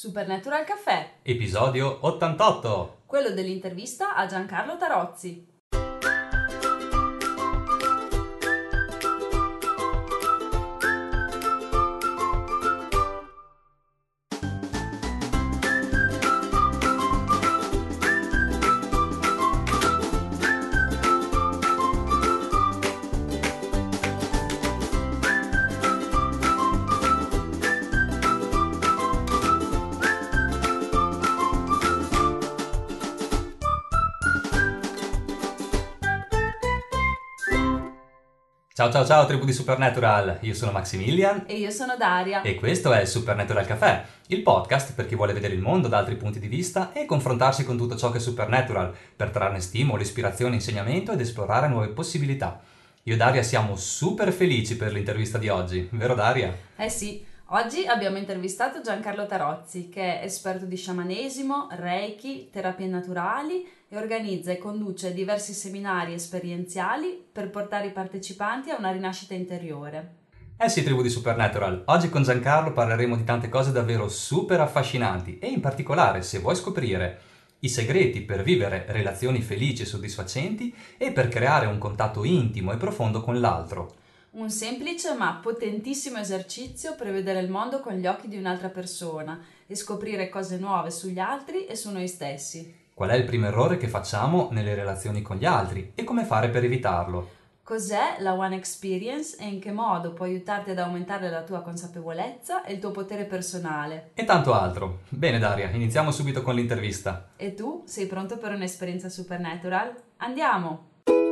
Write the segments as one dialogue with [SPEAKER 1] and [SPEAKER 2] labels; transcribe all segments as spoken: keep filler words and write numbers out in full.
[SPEAKER 1] Supernatural Caffè,
[SPEAKER 2] episodio ottantotto,
[SPEAKER 1] quello dell'intervista a Giancarlo Tarozzi.
[SPEAKER 2] Ciao ciao ciao tribù di Supernatural, io sono Maximilian
[SPEAKER 1] E io sono Daria.
[SPEAKER 2] e questo è Supernatural Caffè, il podcast per chi vuole vedere il mondo da altri punti di vista e confrontarsi con tutto ciò che è Supernatural, per trarne stimolo, ispirazione, insegnamento ed esplorare nuove possibilità. Io e Daria siamo super felici per l'intervista di oggi, vero Daria?
[SPEAKER 1] Eh sì, oggi abbiamo intervistato Giancarlo Tarozzi, che è esperto di sciamanesimo, reiki, terapie naturali e organizza e conduce diversi seminari esperienziali per portare i partecipanti a una rinascita interiore.
[SPEAKER 2] Eh sì, tribù di Supernatural, oggi con Giancarlo parleremo di tante cose davvero super affascinanti e in particolare, se vuoi scoprire i segreti per vivere relazioni felici e soddisfacenti e per creare un contatto intimo e profondo con l'altro.
[SPEAKER 1] Un semplice ma potentissimo esercizio per vedere il mondo con gli occhi di un'altra persona e scoprire cose nuove sugli altri e su noi stessi.
[SPEAKER 2] Qual è il primo errore che facciamo nelle relazioni con gli altri e come fare per evitarlo?
[SPEAKER 1] Cos'è la One Experience e in che modo può aiutarti ad aumentare la tua consapevolezza e il tuo potere personale?
[SPEAKER 2] E tanto altro. Bene Daria, iniziamo subito con l'intervista.
[SPEAKER 1] E tu sei pronto per un'esperienza supernatural? Andiamo!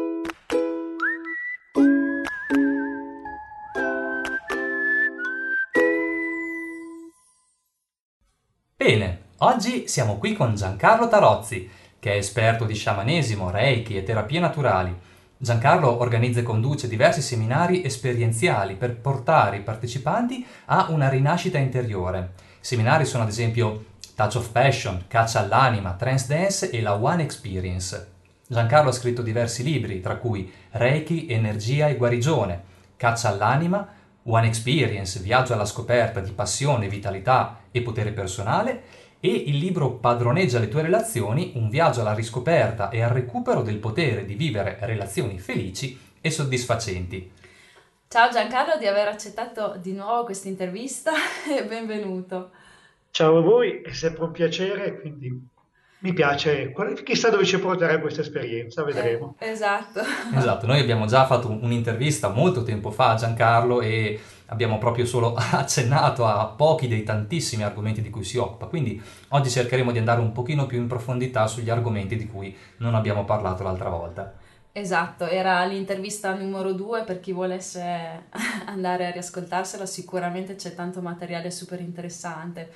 [SPEAKER 2] Bene, oggi siamo qui con Giancarlo Tarozzi, che è esperto di sciamanesimo, reiki e terapie naturali. Giancarlo organizza e conduce diversi seminari esperienziali per portare i partecipanti a una rinascita interiore. I seminari sono ad esempio Touch of Passion, Caccia all'anima, Trance Dance e la One Experience. Giancarlo ha scritto diversi libri, tra cui Reiki, Energia e Guarigione, Caccia all'anima, One Experience, viaggio alla scoperta di passione, vitalità e potere personale, e il libro Padroneggia le tue relazioni, un viaggio alla riscoperta e al recupero del potere di vivere relazioni felici e soddisfacenti.
[SPEAKER 1] Ciao Giancarlo di aver accettato di nuovo questa intervista e benvenuto.
[SPEAKER 3] Ciao a voi, è sempre un piacere, quindi mi piace. Chissà dove ci porterà questa esperienza, vedremo.
[SPEAKER 1] Eh, esatto.
[SPEAKER 2] Esatto, noi abbiamo già fatto un'intervista molto tempo fa a Giancarlo e abbiamo proprio solo accennato a pochi dei tantissimi argomenti di cui si occupa, quindi oggi cercheremo di andare un pochino più in profondità sugli argomenti di cui non abbiamo parlato l'altra volta.
[SPEAKER 1] Esatto, era l'intervista numero due, per chi volesse andare a riascoltarsela, sicuramente c'è tanto materiale super interessante.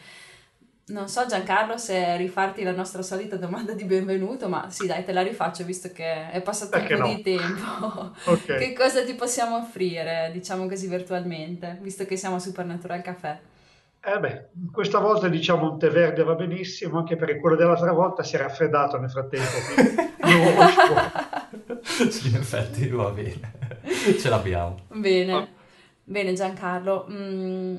[SPEAKER 1] Non so Giancarlo se rifarti la nostra solita domanda di benvenuto, ma sì dai, te la rifaccio visto che è passato
[SPEAKER 3] Perché
[SPEAKER 1] un po'
[SPEAKER 3] no?
[SPEAKER 1] di tempo.
[SPEAKER 3] Ok.
[SPEAKER 1] Che cosa ti possiamo offrire, diciamo così virtualmente, visto che siamo a Supernatural Caffè?
[SPEAKER 3] Eh beh, questa volta diciamo un tè verde va benissimo, anche perché quello dell'altra volta si è raffreddato nel frattempo, quindi io lo scuoto.
[SPEAKER 2] Sì, in effetti va bene, ce l'abbiamo.
[SPEAKER 1] Bene, bene Giancarlo, mm,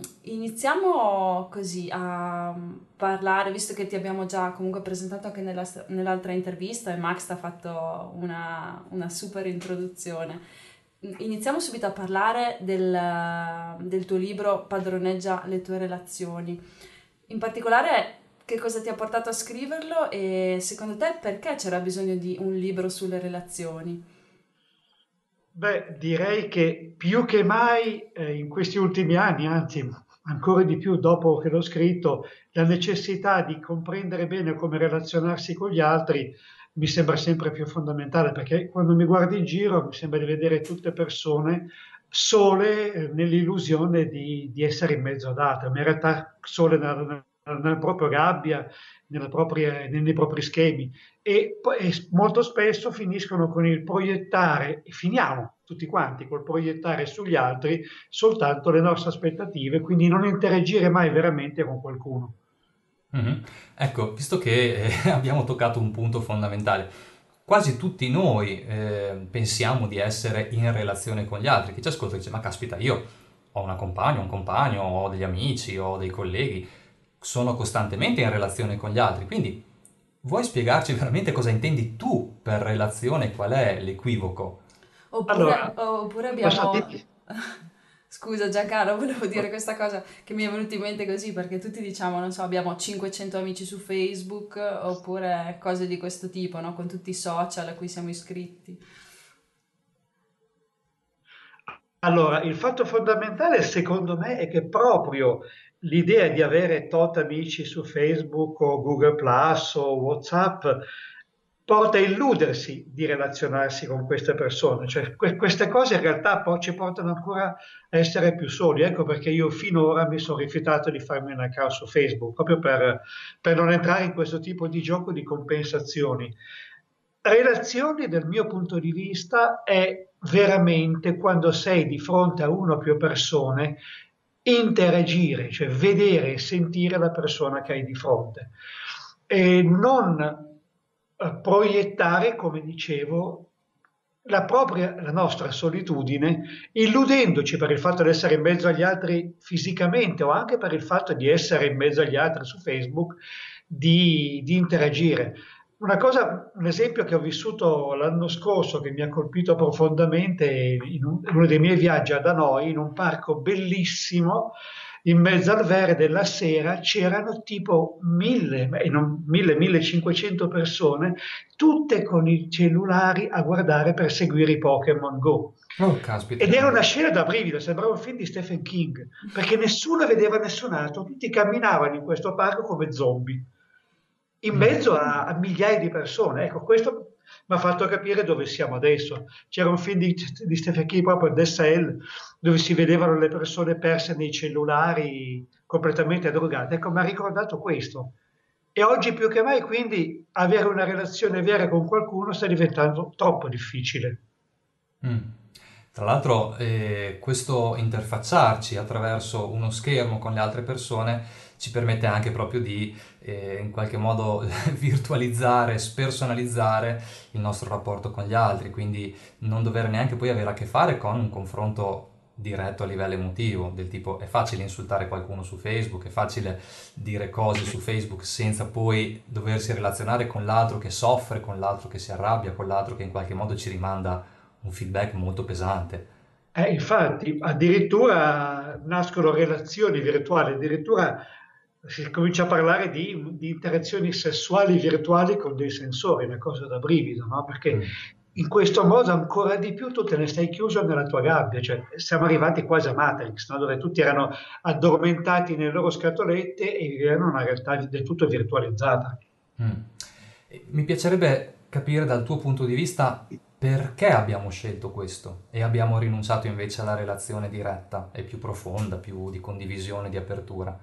[SPEAKER 1] iniziamo così a parlare, visto che ti abbiamo già comunque presentato anche nella- nell'altra intervista e Max ti ha fatto una, una super introduzione. Iniziamo subito a parlare del, del tuo libro Padroneggia le tue relazioni. In particolare, che cosa ti ha portato a scriverlo e secondo te perché c'era bisogno di un libro sulle relazioni?
[SPEAKER 3] Beh, direi che più che mai eh, in questi ultimi anni, anzi ancora di più dopo che l'ho scritto, la necessità di comprendere bene come relazionarsi con gli altri mi sembra sempre più fondamentale, perché quando mi guardo in giro mi sembra di vedere tutte persone sole eh, nell'illusione di, di essere in mezzo ad altre, ma in realtà sole nella, nella- nella propria gabbia, nelle proprie- nei propri schemi e, poi- e s- molto spesso finiscono con il proiettare, e finiamo tutti quanti col proiettare sugli altri soltanto le nostre aspettative, quindi non interagire mai veramente con qualcuno.
[SPEAKER 2] Mhm. Ecco, visto che eh, abbiamo toccato un punto fondamentale, quasi tutti noi eh, pensiamo di essere in relazione con gli altri. Chi ci ascolta dice, ma caspita, io ho una compagna, un compagno, ho degli amici, ho dei colleghi. sono costantemente in relazione con gli altri, quindi vuoi spiegarci veramente cosa intendi tu per relazione, qual è l'equivoco?
[SPEAKER 1] Oppure,
[SPEAKER 3] Allora,
[SPEAKER 1] oppure
[SPEAKER 3] posso
[SPEAKER 1] abbiamo...
[SPEAKER 3] dirti?
[SPEAKER 1] Scusa Giancarlo, volevo dire questa cosa che mi è venuta in mente così, perché tutti diciamo, non so, abbiamo cinquecento amici su Facebook, oppure cose di questo tipo, no? Con tutti i social a cui siamo iscritti.
[SPEAKER 3] Allora, il fatto fondamentale secondo me è che proprio l'idea di avere tot amici su Facebook o Google Plus o WhatsApp porta a illudersi di relazionarsi con queste persone, cioè que- queste cose in realtà poi ci portano ancora a essere più soli. Ecco perché io finora mi sono rifiutato di farmi un account su Facebook, proprio per, per non entrare in questo tipo di gioco di compensazioni. Relazioni, dal mio punto di vista, è veramente quando sei di fronte a una o più persone, interagire, cioè vedere e sentire la persona che hai di fronte e non eh, proiettare, come dicevo, la propria, la nostra solitudine, illudendoci per il fatto di essere in mezzo agli altri fisicamente o anche per il fatto di essere in mezzo agli altri su Facebook, di, di interagire. Una cosa, un esempio che ho vissuto l'anno scorso che mi ha colpito profondamente in, un- in uno dei miei viaggi ad Hanoi, in un parco bellissimo, in mezzo al verde, la sera c'erano tipo mille, eh, non mille, millecinquecento persone, tutte con i cellulari a guardare per seguire i Pokémon Go.
[SPEAKER 2] Oh, caspita.
[SPEAKER 3] Ed era una scena da brivido, sembrava un film di Stephen King, perché nessuno vedeva nessun altro, tutti camminavano in questo parco come zombie in
[SPEAKER 2] Mm.
[SPEAKER 3] mezzo a, a migliaia di persone. Ecco, questo mi ha fatto capire dove siamo adesso. C'era un film di, di Stephen King, proprio The Cell, dove si vedevano le persone perse nei cellulari, completamente drogate. Ecco, mi ha ricordato questo. E oggi più che mai, quindi, avere una relazione vera con qualcuno sta diventando troppo difficile.
[SPEAKER 2] Mm. Tra l'altro, eh, questo interfacciarci attraverso uno schermo con le altre persone ci permette anche proprio di, eh, in qualche modo, virtualizzare, spersonalizzare il nostro rapporto con gli altri, quindi non dover neanche poi avere a che fare con un confronto diretto a livello emotivo, del tipo è facile insultare qualcuno su Facebook, è facile dire cose su Facebook senza poi doversi relazionare con l'altro che soffre, con l'altro che si arrabbia, con l'altro che in qualche modo ci rimanda un feedback molto pesante.
[SPEAKER 3] Eh, infatti, addirittura nascono relazioni virtuali, addirittura si comincia a parlare di, di interazioni sessuali virtuali con dei sensori, una cosa da brivido, no? Perché
[SPEAKER 2] Mm.
[SPEAKER 3] in questo modo ancora di più tu te ne stai chiuso nella tua gabbia, cioè siamo arrivati quasi a Matrix, no? Dove tutti erano addormentati nelle loro scatolette e vivevano una realtà del tutto virtualizzata.
[SPEAKER 2] Mm. E mi piacerebbe capire dal tuo punto di vista perché abbiamo scelto questo e abbiamo rinunciato invece alla relazione diretta e più profonda, più di condivisione, di apertura.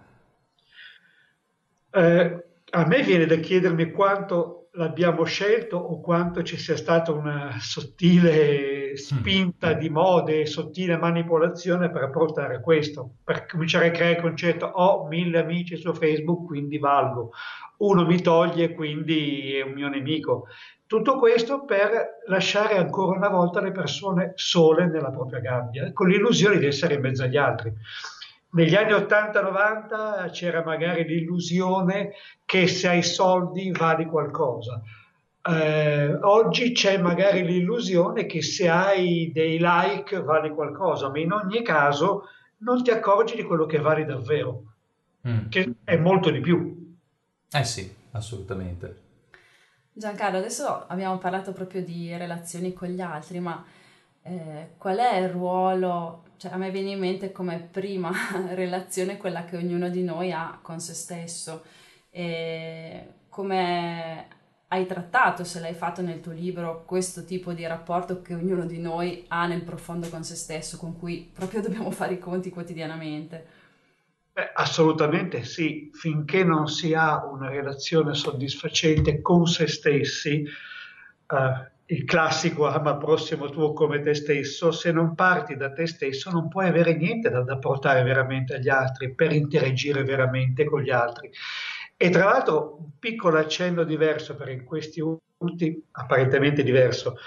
[SPEAKER 3] Eh, a me viene da chiedermi quanto l'abbiamo scelto o quanto ci sia stata una sottile
[SPEAKER 2] Mm.
[SPEAKER 3] spinta di mode, sottile manipolazione per portare a questo, per cominciare a creare il concetto ho mille amici su Facebook, quindi valgo, uno mi toglie, quindi è un mio nemico. Tutto questo per lasciare ancora una volta le persone sole nella propria gabbia, con l'illusione di essere in mezzo agli altri. Negli anni ottanta novanta c'era magari l'illusione che se hai soldi vali qualcosa. Eh, oggi c'è magari l'illusione che se hai dei like vali qualcosa, ma in ogni caso non ti accorgi di quello che vali davvero,
[SPEAKER 2] Mm.
[SPEAKER 3] che è molto di più.
[SPEAKER 2] Eh sì, assolutamente.
[SPEAKER 1] Giancarlo, adesso abbiamo parlato proprio di relazioni con gli altri, ma eh, qual è il ruolo? Cioè, a me viene in mente come prima relazione quella che ognuno di noi ha con se stesso. E come hai trattato, se l'hai fatto nel tuo libro, questo tipo di rapporto che ognuno di noi ha nel profondo con se stesso, con cui proprio dobbiamo fare i conti quotidianamente.
[SPEAKER 3] Beh, assolutamente sì, finché non si ha una relazione soddisfacente con se stessi, eh, il classico ama il prossimo tuo come te stesso, se non parti da te stesso non puoi avere niente da, da portare veramente agli altri per interagire veramente con gli altri. E tra l'altro un piccolo accenno diverso, perché in questi ultimi, apparentemente diverso,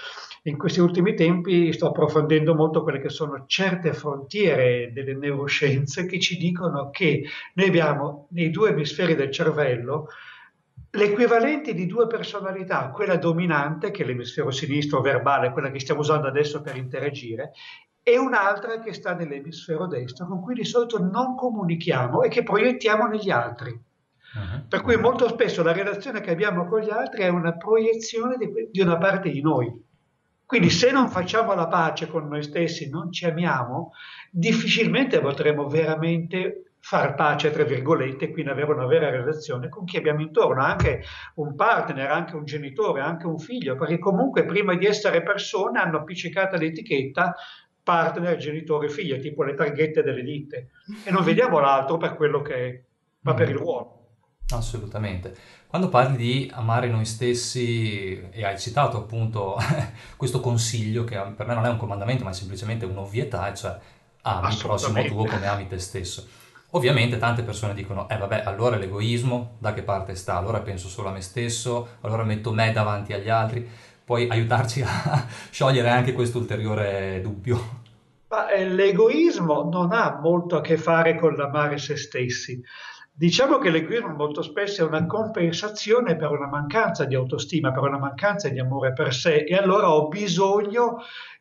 [SPEAKER 3] In questi ultimi tempi sto approfondendo molto quelle che sono certe frontiere delle neuroscienze che ci dicono che noi abbiamo nei due emisferi del cervello l'equivalente di due personalità, quella dominante, che è l'emisfero sinistro verbale, quella che stiamo usando adesso per interagire, e un'altra che sta nell'emisfero destro, con cui di solito non comunichiamo e che proiettiamo negli altri. Uh-huh. Per cui molto spesso la relazione che abbiamo con gli altri è una proiezione di, di una parte di noi. Quindi se non facciamo la pace con noi stessi, non ci amiamo, difficilmente potremo veramente far pace, tra virgolette, quindi avere una vera relazione con chi abbiamo intorno, anche un partner, anche un genitore, anche un figlio, perché comunque prima di essere persone hanno appiccicato l'etichetta partner, genitore, figlio, tipo le targhette delle ditte, e non vediamo l'altro per quello che è, ma per il ruolo.
[SPEAKER 2] Assolutamente. Quando parli di amare noi stessi, e hai citato appunto questo consiglio, che per me non è un comandamento, ma è semplicemente un'ovvietà, cioè ami il prossimo tuo come ami te stesso. Ovviamente tante persone dicono, eh vabbè, allora l'egoismo da che parte sta? Allora penso solo a me stesso, allora metto me davanti agli altri. Puoi aiutarci a sciogliere anche questo ulteriore dubbio?
[SPEAKER 3] Ma eh, l'egoismo non ha molto a che fare con l'amare se stessi. Diciamo che l'egoismo molto spesso è una compensazione per una mancanza di autostima, per una mancanza di amore per sé, e allora ho bisogno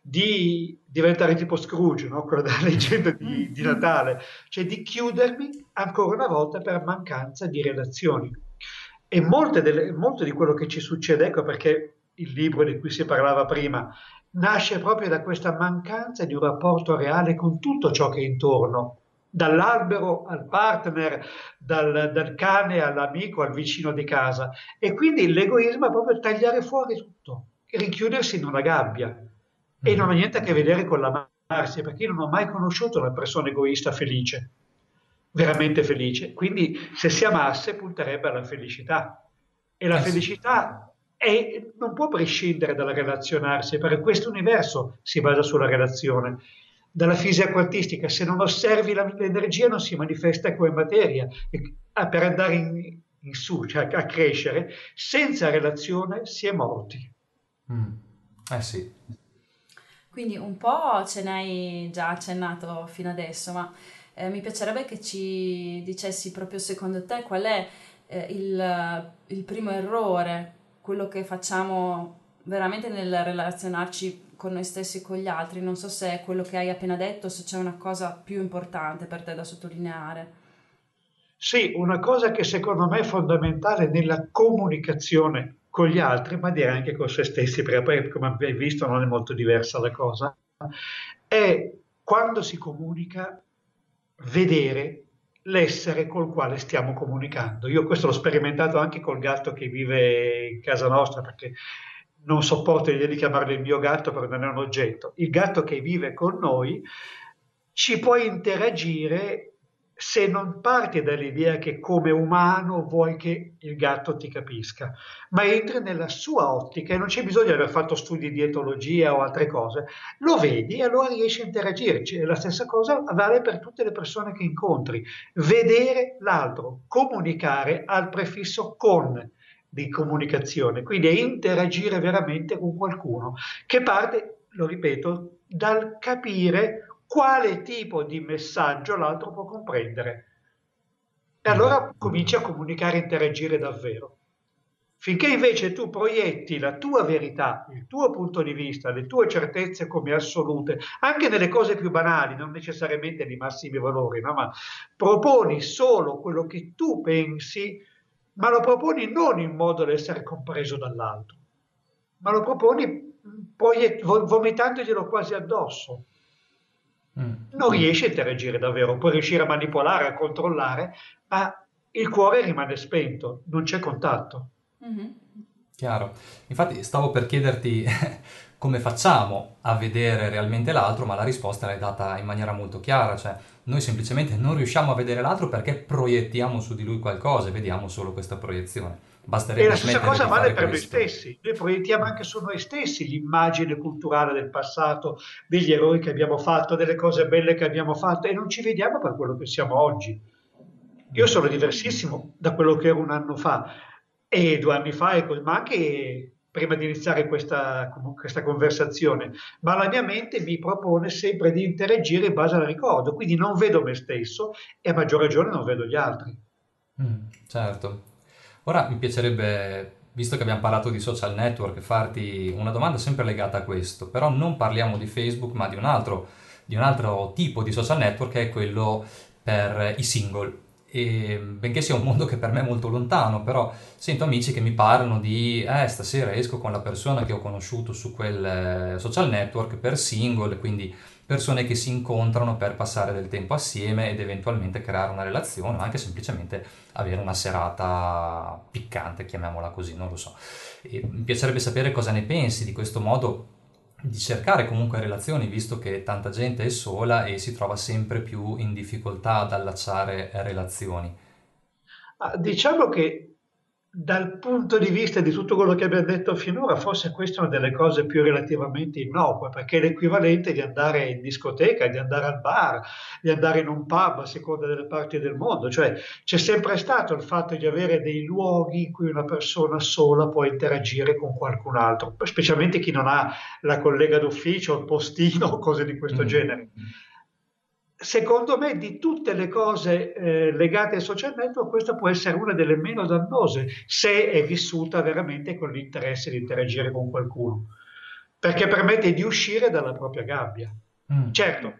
[SPEAKER 3] di diventare tipo Scrooge, no? Quello della leggenda di, di Natale, cioè di chiudermi ancora una volta per mancanza di relazioni. E molte delle, molto di quello che ci succede, ecco perché il libro di cui si parlava prima, nasce proprio da questa mancanza di un rapporto reale con tutto ciò che è intorno, dall'albero al partner, dal, dal cane all'amico, al vicino di casa. E quindi l'egoismo è proprio tagliare fuori tutto, rinchiudersi in una gabbia. Mm. E non ha niente a che vedere con l'amarsi, perché io non ho mai conosciuto una persona egoista felice, veramente felice. Quindi se si amasse punterebbe alla felicità. E la felicità è, non può prescindere dalla relazionarsi, perché questo universo si basa sulla relazione. Dalla fisica quantistica, se non osservi la, l'energia non si manifesta come materia, e per andare in, in su, cioè a crescere, senza relazione si è morti.
[SPEAKER 2] Mm. Eh sì.
[SPEAKER 1] Quindi un po' ce n'hai già accennato fino adesso, ma eh, mi piacerebbe che ci dicessi proprio secondo te qual è eh, il, il primo errore, quello che facciamo veramente nel relazionarci con noi stessi e con gli altri. Non so se è quello che hai appena detto o se c'è una cosa più importante per te da sottolineare.
[SPEAKER 3] Sì, una cosa che secondo me è fondamentale nella comunicazione con gli altri, ma direi anche con se stessi, perché poi come abbiamo visto non è molto diversa la cosa, è quando si comunica vedere l'essere col quale stiamo comunicando. Io questo l'ho sperimentato anche col gatto che vive in casa nostra, perché non sopporto l'idea di chiamarlo il mio gatto perché non è un oggetto. Il gatto che vive con noi ci può interagire se non parti dall'idea che come umano vuoi che il gatto ti capisca, ma entri nella sua ottica e non c'è bisogno di aver fatto studi di etologia o altre cose, lo vedi e allora riesci a interagire. Cioè, la stessa cosa vale per tutte le persone che incontri. Vedere l'altro, comunicare al prefisso con di comunicazione, quindi è interagire veramente con qualcuno che parte, lo ripeto, dal capire quale tipo di messaggio l'altro può comprendere. E allora cominci a comunicare e interagire davvero. Finché invece tu proietti la tua verità, il tuo punto di vista, le tue certezze come assolute, anche nelle cose più banali, non necessariamente di massimi valori, no? Ma proponi solo quello che tu pensi, ma lo proponi non in modo da essere compreso dall'altro, ma lo proponi proiett- vomitandoglielo quasi addosso. Non riesci a interagire davvero, puoi riuscire a manipolare, a controllare, ma il cuore rimane spento, non c'è contatto.
[SPEAKER 1] Mm-hmm.
[SPEAKER 2] Chiaro. Infatti stavo per chiederti come facciamo a vedere realmente l'altro, ma la risposta l'hai data in maniera molto chiara, cioè noi semplicemente non riusciamo a vedere l'altro perché proiettiamo su di lui qualcosa e vediamo solo questa proiezione. Basterebbe
[SPEAKER 3] e la stessa cosa vale per
[SPEAKER 2] questo.
[SPEAKER 3] noi stessi, noi proiettiamo anche su noi stessi l'immagine culturale del passato, degli eroi che abbiamo fatto, delle cose belle che abbiamo fatto e non ci vediamo per quello che siamo oggi. Io sono diversissimo da quello che ero un anno fa e due anni fa, ma anche prima di iniziare questa, questa conversazione, ma la mia mente mi propone sempre di interagire in base al ricordo, quindi non vedo me stesso e a maggior ragione non vedo gli altri.
[SPEAKER 2] Mm, certo. Ora mi piacerebbe, visto che abbiamo parlato di social network, farti una domanda sempre legata a questo, però non parliamo di Facebook, ma di un altro, di un altro tipo di social network che è quello per i single. E benché sia un mondo che per me è molto lontano, però sento amici che mi parlano di eh, stasera esco con la persona che ho conosciuto su quel eh, social network per single, quindi persone che si incontrano per passare del tempo assieme ed eventualmente creare una relazione o anche semplicemente avere una serata piccante, chiamiamola così, non lo so. E mi piacerebbe sapere cosa ne pensi di questo modo di cercare comunque relazioni, visto che tanta gente è sola e si trova sempre più in difficoltà ad allacciare relazioni.
[SPEAKER 3] Ah, diciamo che dal punto di vista di tutto quello che abbiamo detto finora, forse questa è una delle cose più relativamente innocue, perché è l'equivalente di andare in discoteca, di andare al bar, di andare in un pub a seconda delle parti del mondo. Cioè c'è sempre stato il fatto di avere dei luoghi in cui una persona sola può interagire con qualcun altro, specialmente chi non ha la collega d'ufficio, il postino o cose di questo
[SPEAKER 2] Mm.
[SPEAKER 3] genere. Secondo me, di tutte le cose eh, legate ai social network, questa può essere una delle meno dannose se è vissuta veramente con l'interesse di interagire con qualcuno, perché permette di uscire dalla propria gabbia.
[SPEAKER 2] Mm.
[SPEAKER 3] Certo,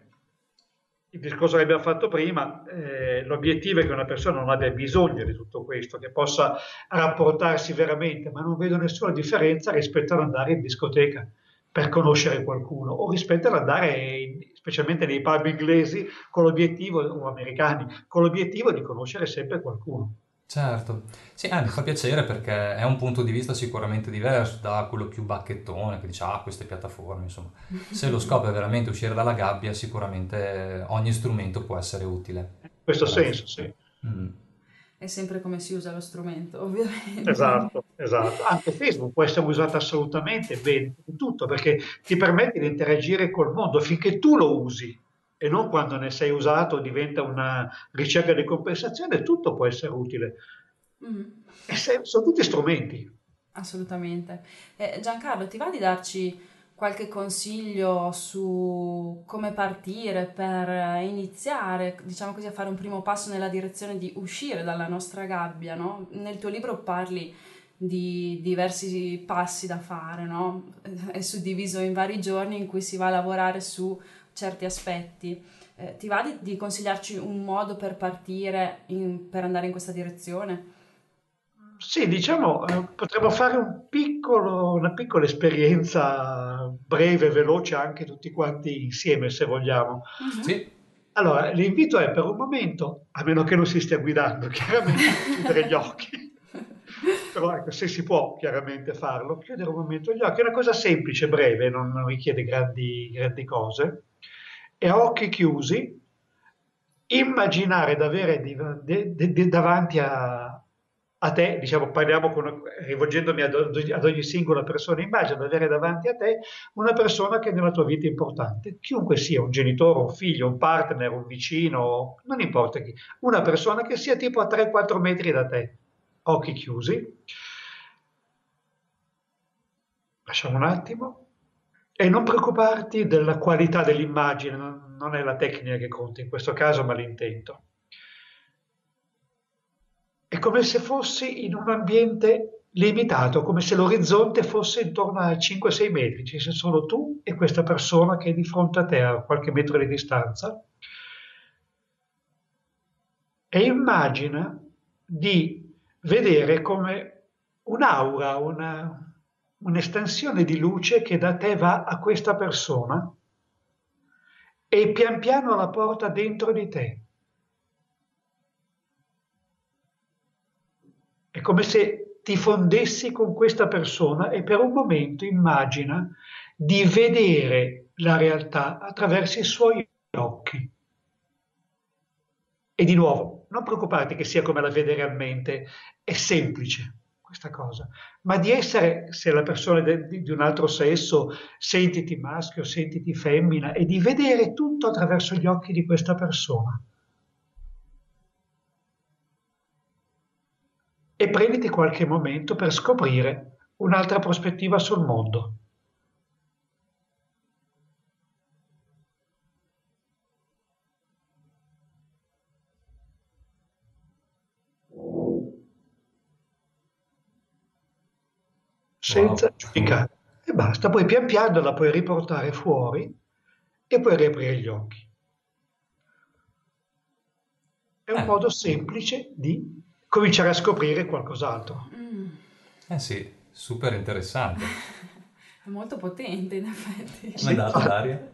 [SPEAKER 3] il discorso che abbiamo fatto prima, eh, l'obiettivo è che una persona non abbia bisogno di tutto questo, che possa rapportarsi veramente, ma non vedo nessuna differenza rispetto ad andare in discoteca per conoscere qualcuno o rispetto ad andare, in- specialmente nei pub inglesi, con l'obiettivo, o americani, con l'obiettivo di conoscere sempre qualcuno.
[SPEAKER 2] Certo, sì, eh, mi fa piacere perché è un punto di vista sicuramente diverso da quello più bacchettone che dice ah, queste piattaforme, insomma. Se lo scopo è veramente uscire dalla gabbia, sicuramente ogni strumento può essere utile.
[SPEAKER 3] In questo
[SPEAKER 2] Grazie.
[SPEAKER 3] senso, sì.
[SPEAKER 2] Mm.
[SPEAKER 1] È sempre come si usa lo strumento, ovviamente.
[SPEAKER 3] Esatto, esatto. Anche Facebook può essere usato assolutamente bene, in tutto, perché ti permette di interagire col mondo finché tu lo usi e non quando ne sei usato diventa una ricerca di compensazione, tutto può essere utile.
[SPEAKER 1] Mhm.
[SPEAKER 3] E se- sono tutti strumenti.
[SPEAKER 1] Assolutamente. Eh, Giancarlo, ti va di darci qualche consiglio su come partire per eh, iniziare, diciamo così, a fare un primo passo nella direzione di uscire dalla nostra gabbia, no? Nel tuo libro parli di diversi passi da fare, no? È suddiviso in vari giorni in cui si va a lavorare su certi aspetti. Eh, ti va di, di consigliarci un modo per partire in- per andare in questa direzione?
[SPEAKER 3] Sì, diciamo, eh, potremmo fare un piccolo- una piccola esperienza breve, veloce, anche tutti quanti insieme, se vogliamo.
[SPEAKER 1] Mhm.
[SPEAKER 2] Sì,
[SPEAKER 3] Allora, l'invito è per un momento, a meno che non si stia guidando, chiaramente, chiudere gli occhi. Però ecco, se si può chiaramente farlo, chiudere un momento gli occhi. È una cosa semplice, breve, non non richiede grandi, grandi cose. E a occhi chiusi, immaginare di avere di- de- de- de- davanti a, a te, diciamo, parliamo con- rivolgendomi ad, ogni ad ogni singola persona, immagina di avere davanti a te una persona che nella tua vita è importante, chiunque sia, un genitore, un figlio, un partner, un vicino, non importa chi, una persona che sia tipo a tre quattro metri da te, occhi chiusi, lasciamo un attimo, e non preoccuparti della qualità dell'immagine, non, non è la tecnica che conta in questo caso, ma l'intento. È come se fossi in un ambiente limitato, come se l'orizzonte fosse intorno a cinque sei metri, ci sei solo tu e questa persona che è di fronte a te a qualche metro di distanza. E immagina di vedere come un'aura, una, un'estensione di luce che da te va a questa persona e pian piano la porta dentro di te. È come se ti fondessi con questa persona e per un momento immagina di vedere la realtà attraverso i suoi occhi. E di nuovo, non preoccuparti che sia come la vede realmente, è semplice questa cosa, ma di essere, se la persona è di, di un altro sesso, sentiti maschio, sentiti femmina, e di vedere tutto attraverso gli occhi di questa persona. E prenditi qualche momento per scoprire un'altra prospettiva sul mondo. Senza
[SPEAKER 2] Wow.
[SPEAKER 3] giudicare. E basta, poi pian piano la puoi riportare fuori e puoi riaprire gli occhi. È un
[SPEAKER 2] Eh,
[SPEAKER 3] modo semplice di cominciare a scoprire qualcos'altro.
[SPEAKER 1] Mm.
[SPEAKER 2] eh sì, super interessante.
[SPEAKER 1] È molto potente, in effetti.
[SPEAKER 2] Come è
[SPEAKER 3] Sì,
[SPEAKER 2] andata,
[SPEAKER 3] infatti.
[SPEAKER 2] Daria?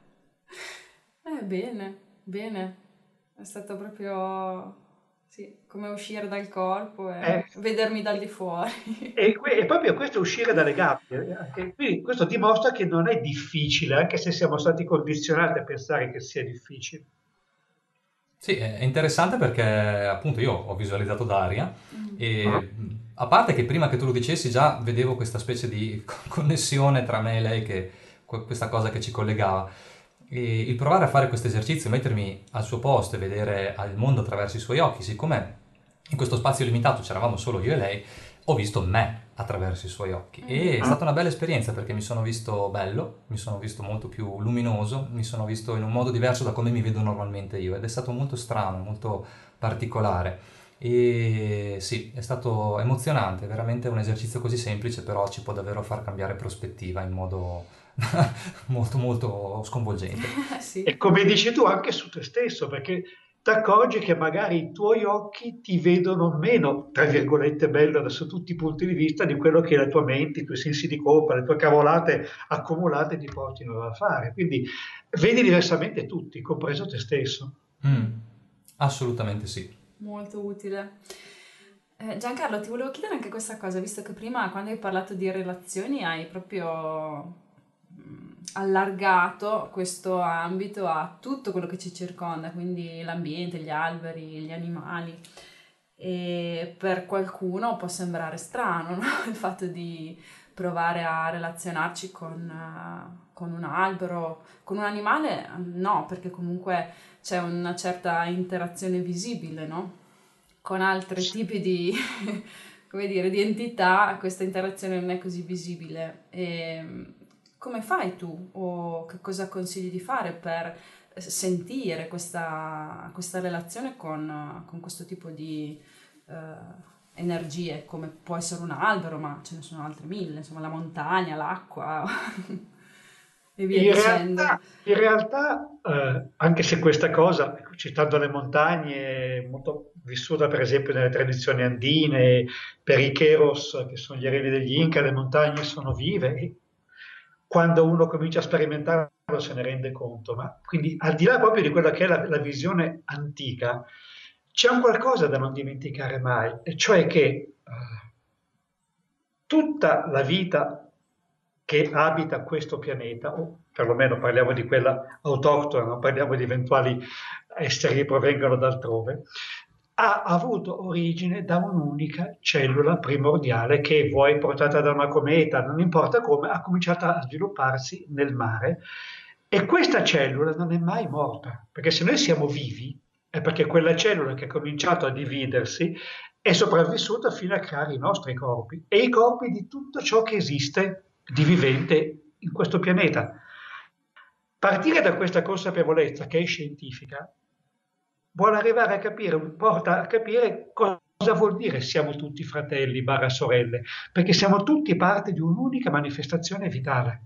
[SPEAKER 1] Eh, bene, bene. È stato proprio, sì, come uscire dal corpo e
[SPEAKER 3] Eh,
[SPEAKER 1] vedermi dal di fuori.
[SPEAKER 3] E, que- e proprio questo uscire dalle gabbie, anche qui, questo dimostra che non è difficile, anche se siamo stati condizionati a pensare che sia difficile.
[SPEAKER 2] Sì, è interessante perché appunto io ho visualizzato Daria
[SPEAKER 1] Mm.
[SPEAKER 3] Ah.
[SPEAKER 2] e mh, a parte che prima che tu lo dicessi già vedevo questa specie di co- connessione tra me e lei, che, que- questa cosa che ci collegava. E il provare a fare questo esercizio, mettermi al suo posto e vedere il mondo attraverso i suoi occhi, siccome in questo spazio limitato c'eravamo solo io e lei, ho visto me attraverso i suoi occhi
[SPEAKER 1] Mm.
[SPEAKER 2] e è stata una bella esperienza perché mi sono visto bello, mi sono visto molto più luminoso, mi sono visto in un modo diverso da come mi vedo normalmente io ed è stato molto strano, molto particolare. E sì, è stato emozionante, veramente un esercizio così semplice, però ci può davvero far cambiare prospettiva in modo molto molto sconvolgente.
[SPEAKER 1] Sì.
[SPEAKER 3] E come dici tu, anche su te stesso, perché ti accorgi che magari i tuoi occhi ti vedono meno, tra virgolette, bello da su tutti i punti di vista di quello che la tua mente, i tuoi sensi di colpa, le tue cavolate accumulate ti portino a fare. Quindi vedi diversamente tutti, compreso te stesso.
[SPEAKER 2] Mm, assolutamente sì.
[SPEAKER 1] Molto utile. Eh, Giancarlo, ti volevo chiedere anche questa cosa, visto che prima quando hai parlato di relazioni hai proprio mm, allargato questo ambito a tutto quello che ci circonda, quindi l'ambiente, gli alberi, gli animali. E per qualcuno può sembrare strano, no? Il fatto di provare a relazionarci con, eh, con un albero, con un animale, no, perché comunque c'è una certa interazione visibile, no? Con altri tipi di, come dire, di entità questa interazione non è così visibile. E come fai tu o che cosa consigli di fare per sentire questa, questa relazione con, con questo tipo di eh, energie, come può essere un albero, ma ce ne sono altre mille, insomma la montagna, l'acqua e via
[SPEAKER 3] In
[SPEAKER 1] dicendo.
[SPEAKER 3] realtà, in realtà, eh, anche se questa cosa, ecco, citando le montagne, è molto vissuta per esempio nelle tradizioni andine, per i Keros, che sono gli eredi degli Inca, le montagne sono vive e quando uno comincia a sperimentarlo se ne rende conto. Ma quindi al di là proprio di quella che è la, la visione antica, c'è un qualcosa da non dimenticare mai, e cioè che eh, tutta la vita che abita questo pianeta, o perlomeno parliamo di quella autoctona, non parliamo di eventuali esseri che provengono da altrove, ha avuto origine da un'unica cellula primordiale che, vuoi portata da una cometa, non importa come, ha cominciato a svilupparsi nel mare. E questa cellula non è mai morta, perché se noi siamo vivi è perché quella cellula che ha cominciato a dividersi è sopravvissuta fino a creare i nostri corpi e i corpi di tutto ciò che esiste di vivente in questo pianeta. Partire da questa consapevolezza che è scientifica vuole arrivare a capire, porta a capire cosa vuol dire siamo tutti fratelli barra sorelle, perché siamo tutti parte di un'unica manifestazione vitale.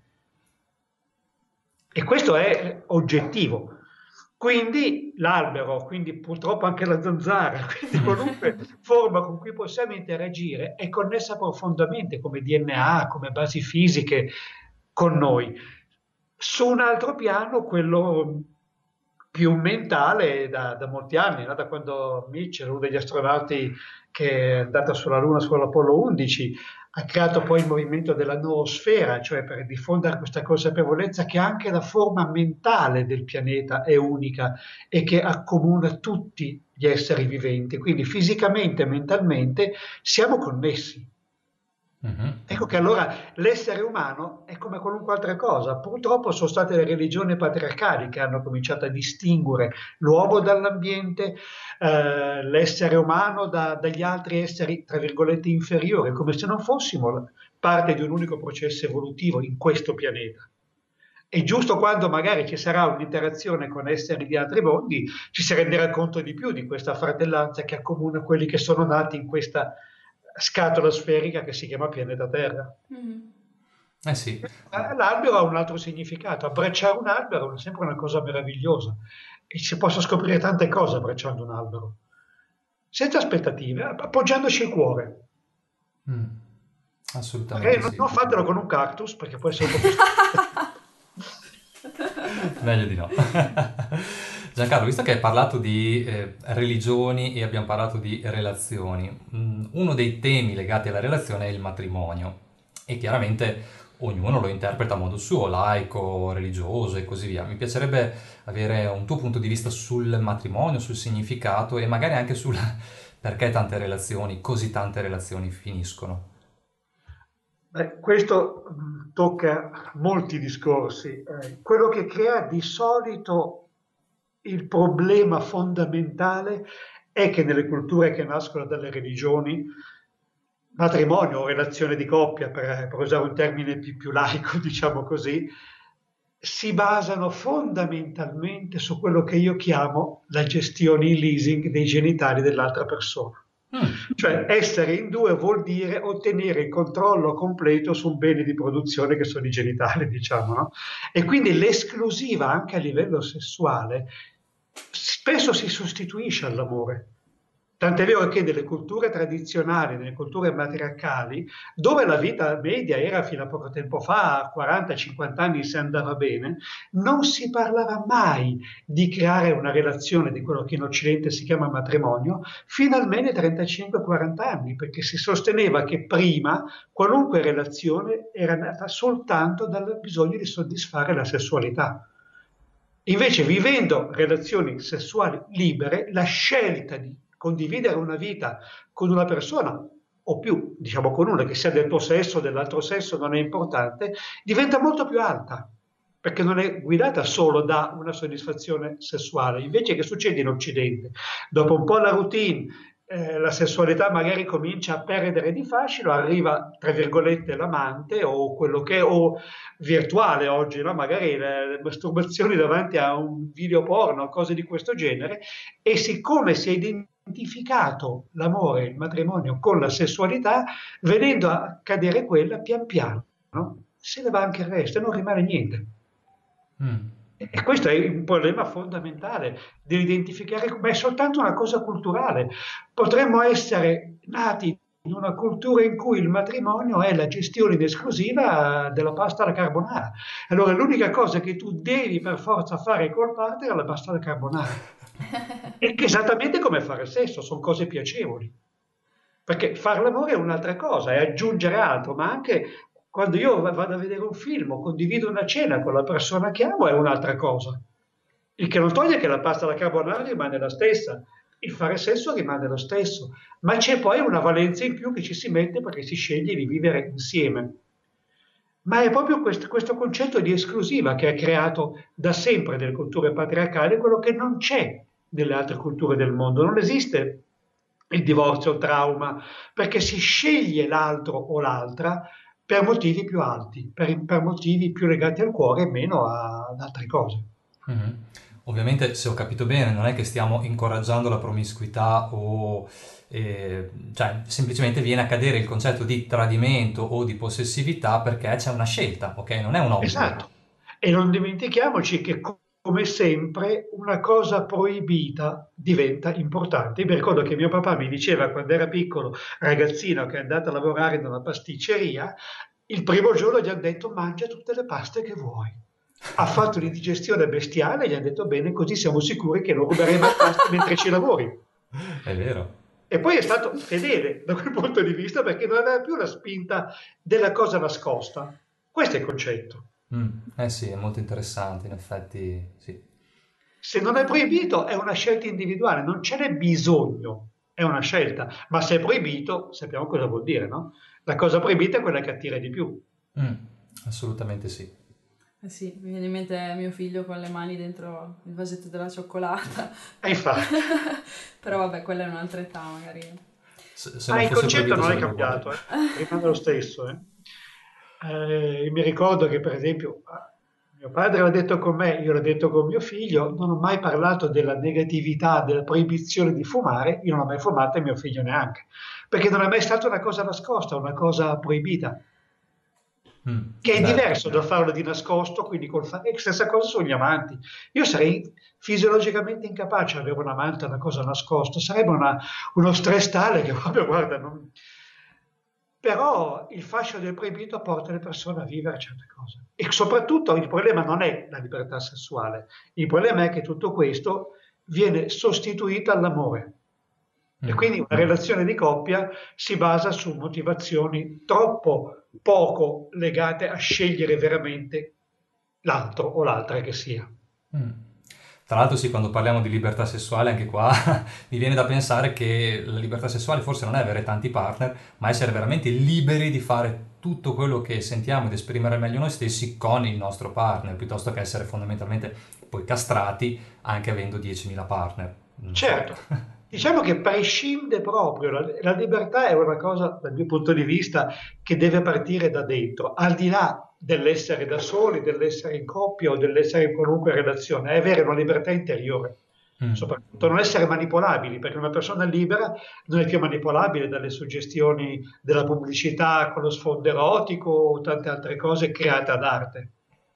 [SPEAKER 3] E questo è oggettivo. Quindi l'albero, quindi purtroppo anche la zanzara, quindi qualunque forma con cui possiamo interagire è connessa profondamente come D N A, come basi fisiche con noi. Su un altro piano, quello più mentale da, da molti anni, no? Da quando Mitchell, uno degli astronauti che è andato sulla Luna, sull'Apollo undici, ha creato poi il movimento della noosfera, cioè per diffondere questa consapevolezza che anche la forma mentale del pianeta è unica e che accomuna tutti gli esseri viventi. Quindi fisicamente e mentalmente siamo connessi.
[SPEAKER 2] Mhm.
[SPEAKER 3] Ecco che allora l'essere umano è come qualunque altra cosa. Purtroppo sono state le religioni patriarcali che hanno cominciato a distinguere l'uomo dall'ambiente, eh, l'essere umano da- dagli altri esseri, tra virgolette, inferiori, come se non fossimo parte di un unico processo evolutivo in questo pianeta. E giusto quando magari ci sarà un'interazione con esseri di altri mondi, ci si renderà conto di più di questa fratellanza che accomuna quelli che sono nati in questa scatola sferica che si chiama pianeta Terra.
[SPEAKER 1] Mhm.
[SPEAKER 2] Eh sì,
[SPEAKER 3] Eh, L'albero ha un altro significato. Abbracciare un albero è sempre una cosa meravigliosa e si possono scoprire tante cose abbracciando un albero, senza aspettative, appoggiandoci il cuore.
[SPEAKER 2] mm,
[SPEAKER 3] Magari
[SPEAKER 2] assolutamente
[SPEAKER 3] non,
[SPEAKER 2] sì.
[SPEAKER 3] non fatelo con un cactus perché può essere un po' più...
[SPEAKER 2] Meglio di no. Giancarlo, visto che hai parlato di eh, religioni e abbiamo parlato di relazioni, mm, uno dei temi legati alla relazione è il matrimonio e chiaramente ognuno lo interpreta a modo suo, laico, religioso e così via. Mi piacerebbe avere un tuo punto di vista sul matrimonio, sul significato e magari anche sul perché tante relazioni, così tante relazioni finiscono.
[SPEAKER 3] Beh, questo mh, tocca molti discorsi. Eh, quello che crea di solito il problema fondamentale è che nelle culture che nascono dalle religioni, matrimonio o relazione di coppia, per, per usare un termine più, più laico, diciamo così, si basano fondamentalmente su quello che io chiamo la gestione in leasing dei genitali dell'altra persona.
[SPEAKER 2] Mm,
[SPEAKER 3] Cioè essere in due vuol dire ottenere il controllo completo su un bene di produzione che sono i genitali, diciamo, no? E quindi l'esclusiva anche a livello sessuale spesso si sostituisce all'amore. Tant'è vero che nelle culture tradizionali, nelle culture matriarcali, dove la vita media era fino a poco tempo fa, quaranta cinquanta anni se andava bene, non si parlava mai di creare una relazione di quello che in Occidente si chiama matrimonio, fino almeno ai trentacinque quaranta anni, perché si sosteneva che prima qualunque relazione era nata soltanto dal bisogno di soddisfare la sessualità. Invece, vivendo relazioni sessuali libere, la scelta di condividere una vita con una persona o più, diciamo con una, che sia del tuo sesso o dell'altro sesso, non è importante, diventa molto più alta, perché non è guidata solo da una soddisfazione sessuale. Invece che succede in Occidente? Dopo un po' la routine, eh, la sessualità magari comincia a perdere di fascino, arriva, tra virgolette, l'amante o quello che è, o virtuale oggi, no? Magari le, le masturbazioni davanti a un video porno, cose di questo genere, e siccome si è identificato l'amore, il matrimonio con la sessualità, venendo a cadere quella pian piano, no? Se ne va anche il resto e non rimane niente.
[SPEAKER 2] mm,
[SPEAKER 3] E questo è un problema fondamentale, di identificare, ma è soltanto una cosa culturale. Potremmo essere nati in una cultura in cui il matrimonio è la gestione in esclusiva della pasta alla carbonara. Allora l'unica cosa che tu devi per forza fare col partner è la pasta alla carbonara. È esattamente come fare sesso, sono cose piacevoli. Perché fare l'amore è un'altra cosa, è aggiungere altro, ma anche quando io vado a vedere un film o condivido una cena con la persona che amo è un'altra cosa. Il che non toglie che la pasta alla carbonara rimane la stessa, il fare sesso rimane lo stesso, ma c'è poi una valenza in più che ci si mette perché si sceglie di vivere insieme. Ma è proprio questo, questo concetto di esclusiva che ha creato da sempre nelle culture patriarcali quello che non c'è nelle altre culture del mondo. Non esiste il divorzio, il trauma, perché si sceglie l'altro o l'altra per motivi più alti, per, per motivi più legati al cuore e meno a- ad altre cose.
[SPEAKER 2] mhm. Ovviamente, se ho capito bene, non è che stiamo incoraggiando la promiscuità o eh, cioè semplicemente viene a cadere il concetto di tradimento o di possessività perché c'è una scelta, ok? Non è un obbligo.
[SPEAKER 3] Esatto. E non dimentichiamoci che, co- come sempre, una cosa proibita diventa importante. Io mi ricordo che mio papà mi diceva quando era piccolo, ragazzino, che è andato a lavorare in una pasticceria, il primo giorno gli hanno detto mangia tutte le paste che vuoi. Ha fatto l'indigestione bestiale e gli hanno detto bene, così siamo sicuri che non ruberai mai paste mentre ci lavori.
[SPEAKER 2] È vero.
[SPEAKER 3] E poi è stato fedele da quel punto di vista perché non aveva più la spinta della cosa nascosta. Questo è il concetto.
[SPEAKER 2] Mm, eh sì, è molto interessante, in effetti, sì.
[SPEAKER 3] Se non è proibito è una scelta individuale, non ce n'è bisogno. è una scelta, ma se è proibito sappiamo cosa vuol dire, no? La cosa proibita è quella che attira di più.
[SPEAKER 2] Mm, assolutamente sì.
[SPEAKER 1] Eh sì, mi viene in mente mio figlio con le mani dentro il vasetto della cioccolata.
[SPEAKER 3] E infatti,
[SPEAKER 1] Però vabbè, quella è un'altra età magari.
[SPEAKER 2] Se, se
[SPEAKER 3] ah,
[SPEAKER 2] non
[SPEAKER 3] il
[SPEAKER 2] fosse
[SPEAKER 3] concetto
[SPEAKER 2] proibito
[SPEAKER 3] non è
[SPEAKER 2] sarebbe uguale.
[SPEAKER 3] cambiato, eh. Rimane lo stesso. Eh. Eh, mi ricordo che, per esempio, mio padre l'ha detto con me, io l'ho detto con mio figlio, non ho mai parlato della negatività, della proibizione di fumare, io non ho mai fumato e mio figlio neanche, perché non è mai stata una cosa nascosta, una cosa proibita,
[SPEAKER 2] Mm,
[SPEAKER 3] che è
[SPEAKER 2] certo.
[SPEAKER 3] diverso da farlo di nascosto, quindi col fa- e stessa cosa sugli amanti. Io sarei fisiologicamente incapace di avere un amante, una cosa nascosta, sarebbe una- uno stress tale che proprio, guarda, non... Però il fascio del proibito porta le persone a vivere certe cose. E soprattutto il problema non è la libertà sessuale, il problema è che tutto questo viene sostituito all'amore. E
[SPEAKER 2] Mm.
[SPEAKER 3] quindi una relazione di coppia si basa su motivazioni troppo poco legate a scegliere veramente l'altro o l'altra che sia.
[SPEAKER 2] Mm. Tra l'altro sì, quando parliamo di libertà sessuale, anche qua mi viene da pensare che la libertà sessuale forse non è avere tanti partner, ma essere veramente liberi di fare tutto quello che sentiamo ed esprimere meglio noi stessi con il nostro partner, piuttosto che essere fondamentalmente poi castrati anche avendo diecimila partner. Non so.
[SPEAKER 3] Certo, diciamo che prescinde proprio, la, la libertà è una cosa, dal mio punto di vista, che deve partire da dentro, al di là dell'essere da soli, dell'essere in coppia o dell'essere in qualunque relazione, è avere una libertà interiore,
[SPEAKER 2] Mm.
[SPEAKER 3] soprattutto non essere manipolabili, perché una persona libera non è più manipolabile dalle suggestioni della pubblicità con lo sfondo erotico o tante altre cose create ad arte.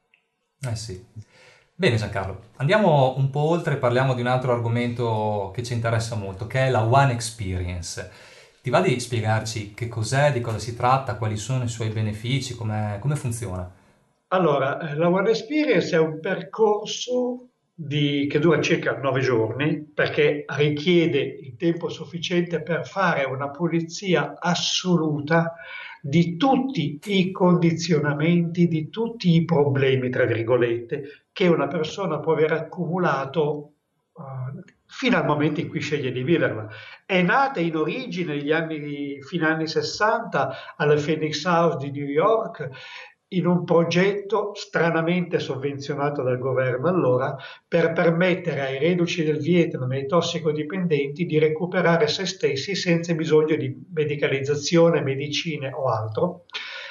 [SPEAKER 2] Eh sì. Bene Giancarlo, andiamo un po' oltre e parliamo di un altro argomento che ci interessa molto, che è la One Experience. Ti va di spiegarci che cos'è, di cosa si tratta, quali sono i suoi benefici, come, come funziona?
[SPEAKER 3] Allora, eh, la One Experience è un percorso di- che dura circa nove giorni perché richiede il tempo sufficiente per fare una pulizia assoluta di tutti i condizionamenti, di tutti i problemi, tra virgolette, che una persona può aver accumulato eh, fino al momento in cui sceglie di viverla. È nata in origine negli anni, fine anni sessanta alla Phoenix House di New York in un progetto stranamente sovvenzionato dal governo allora per permettere ai reduci del Vietnam e ai tossicodipendenti di recuperare se stessi senza bisogno di medicalizzazione, medicine o altro,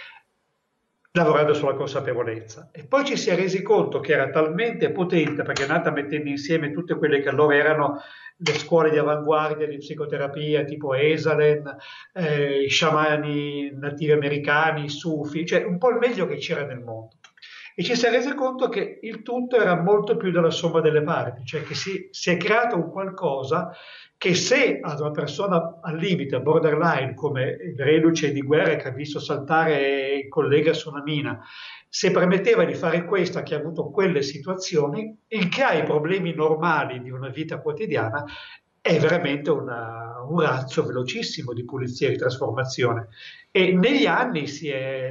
[SPEAKER 3] lavorando sulla consapevolezza. E poi ci si è resi conto che era talmente potente, perché è nata mettendo insieme tutte quelle che allora erano le scuole di avanguardia di psicoterapia, tipo Esalen, eh, i sciamani nativi americani, i sufi, cioè un po' il meglio che c'era nel mondo. E ci si è resi conto che il tutto era molto più della somma delle parti, cioè che si, si è creato un qualcosa che se ad una persona al limite, borderline, come il reduce di guerra che ha visto saltare il collega su una mina, se permetteva di fare questo a chi ha avuto quelle situazioni, il che ha i problemi normali di una vita quotidiana, è veramente una, un razzo velocissimo di pulizia e di trasformazione. E negli anni si è,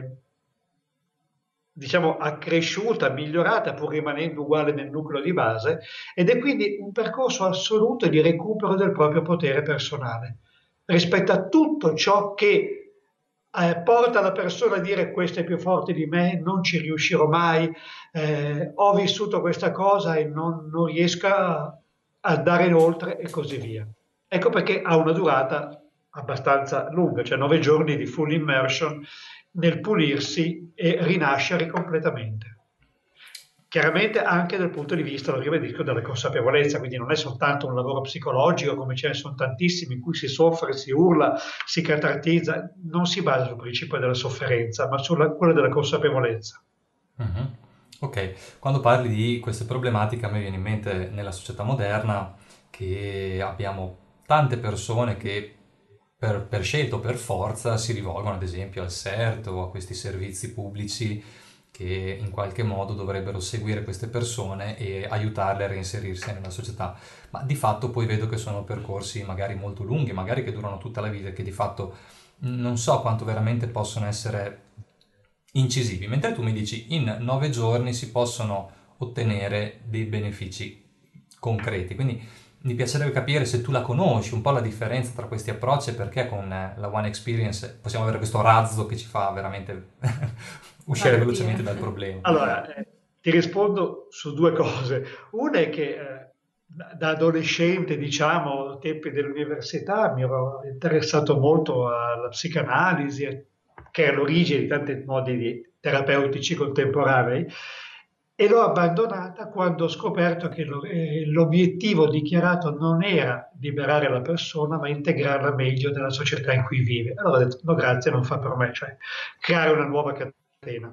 [SPEAKER 3] diciamo, accresciuta, migliorata, pur rimanendo uguale nel nucleo di base, ed è quindi un percorso assoluto di recupero del proprio potere personale rispetto a tutto ciò che eh, porta la persona a dire questo è più forte di me, non ci riuscirò mai, eh, ho vissuto questa cosa e non, non riesco a, a andare oltre e così via. Ecco perché ha una durata abbastanza lunga, cioè nove giorni di full immersion nel pulirsi e rinascere completamente. Chiaramente anche dal punto di vista, lo ribadisco, della consapevolezza, quindi non è soltanto un lavoro psicologico come ce ne sono tantissimi in cui si soffre, si urla, si catartizza, non si basa sul principio della sofferenza, ma su quello della consapevolezza.
[SPEAKER 2] Mhm. Ok, quando parli di queste problematiche a me viene in mente nella società moderna che abbiamo tante persone che per, per scelta o per forza si rivolgono ad esempio al CERT o a questi servizi pubblici che in qualche modo dovrebbero seguire queste persone e aiutarle a reinserirsi nella società. Ma di fatto poi vedo che sono percorsi magari molto lunghi, magari che durano tutta la vita e che di fatto non so quanto veramente possono essere incisivi, mentre tu mi dici in nove giorni si possono ottenere dei benefici concreti, quindi mi piacerebbe capire se tu la conosci, un po' la differenza tra questi approcci e perché con eh, la One Experience possiamo avere questo razzo che ci fa veramente uscire
[SPEAKER 1] Partire.
[SPEAKER 2] velocemente dal problema.
[SPEAKER 3] Allora, eh, ti rispondo su due cose. Una è che eh, da da adolescente, diciamo, ai tempi dell'università, mi ero interessato molto alla psicanalisi, eh, che è l'origine di tanti modi di- terapeutici contemporanei, e l'ho abbandonata quando ho scoperto che lo- eh, l'obiettivo dichiarato non era liberare la persona, ma integrarla meglio nella società in cui vive. Allora ho detto, no grazie, non fa per me, cioè creare una nuova catena.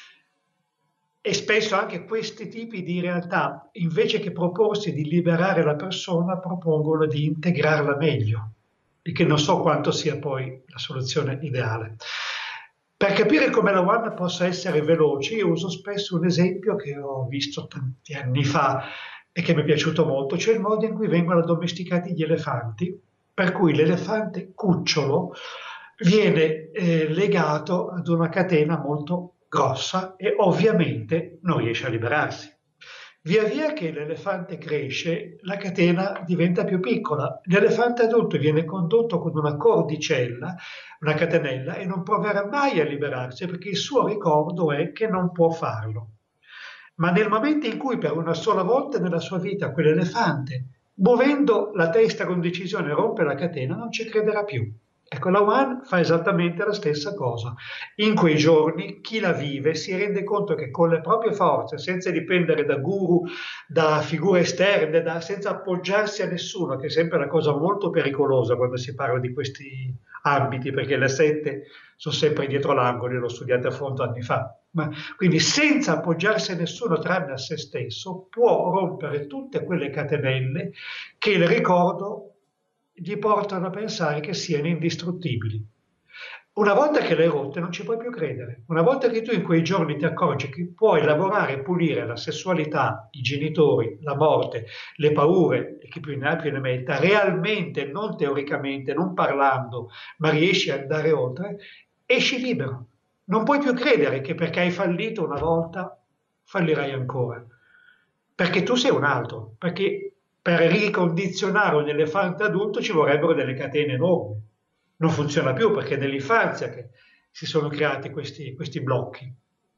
[SPEAKER 3] E spesso anche questi tipi di realtà, invece che proporsi di liberare la persona, propongono di integrarla meglio, e che non so quanto sia poi la soluzione ideale. Per capire come la One possa essere veloce, io uso spesso un esempio che ho visto tanti anni fa e che mi è piaciuto molto, cioè il modo in cui vengono addomesticati gli elefanti, per cui l'elefante cucciolo viene eh, legato ad una catena molto grossa e ovviamente non riesce a liberarsi. Via via che l'elefante cresce, la catena diventa più piccola. L'elefante adulto viene condotto con una cordicella, una catenella, e non proverà mai a liberarsi perché il suo ricordo è che non può farlo. Ma nel momento in cui per una sola volta nella sua vita quell'elefante, muovendo la testa con decisione, rompe la catena, non ci crederà più. Ecco, la One fa esattamente la stessa cosa. In quei giorni chi la vive si rende conto che con le proprie forze, senza dipendere da guru, da figure esterne, da- senza appoggiarsi a nessuno, che è sempre una cosa molto pericolosa quando si parla di questi ambiti, perché le sette sono sempre dietro l'angolo, io l'ho studiato a fondo anni fa. Ma, quindi senza appoggiarsi a nessuno tranne a se stesso, può rompere tutte quelle catenelle che il ricordo gli portano a pensare che siano indistruttibili. Una volta che le hai rotte non ci puoi più credere. Una volta che tu in quei giorni ti accorgi che puoi lavorare e pulire la sessualità, i genitori, la morte, le paure e chi più ne ha più ne metta, realmente, non teoricamente, non parlando, ma riesci ad andare oltre, esci libero. Non puoi più credere che perché hai fallito una volta fallirai ancora, perché tu sei un altro, perché per ricondizionare un elefante adulto ci vorrebbero delle catene enormi. Non funziona più perché è nell'infanzia che si sono creati questi, questi blocchi.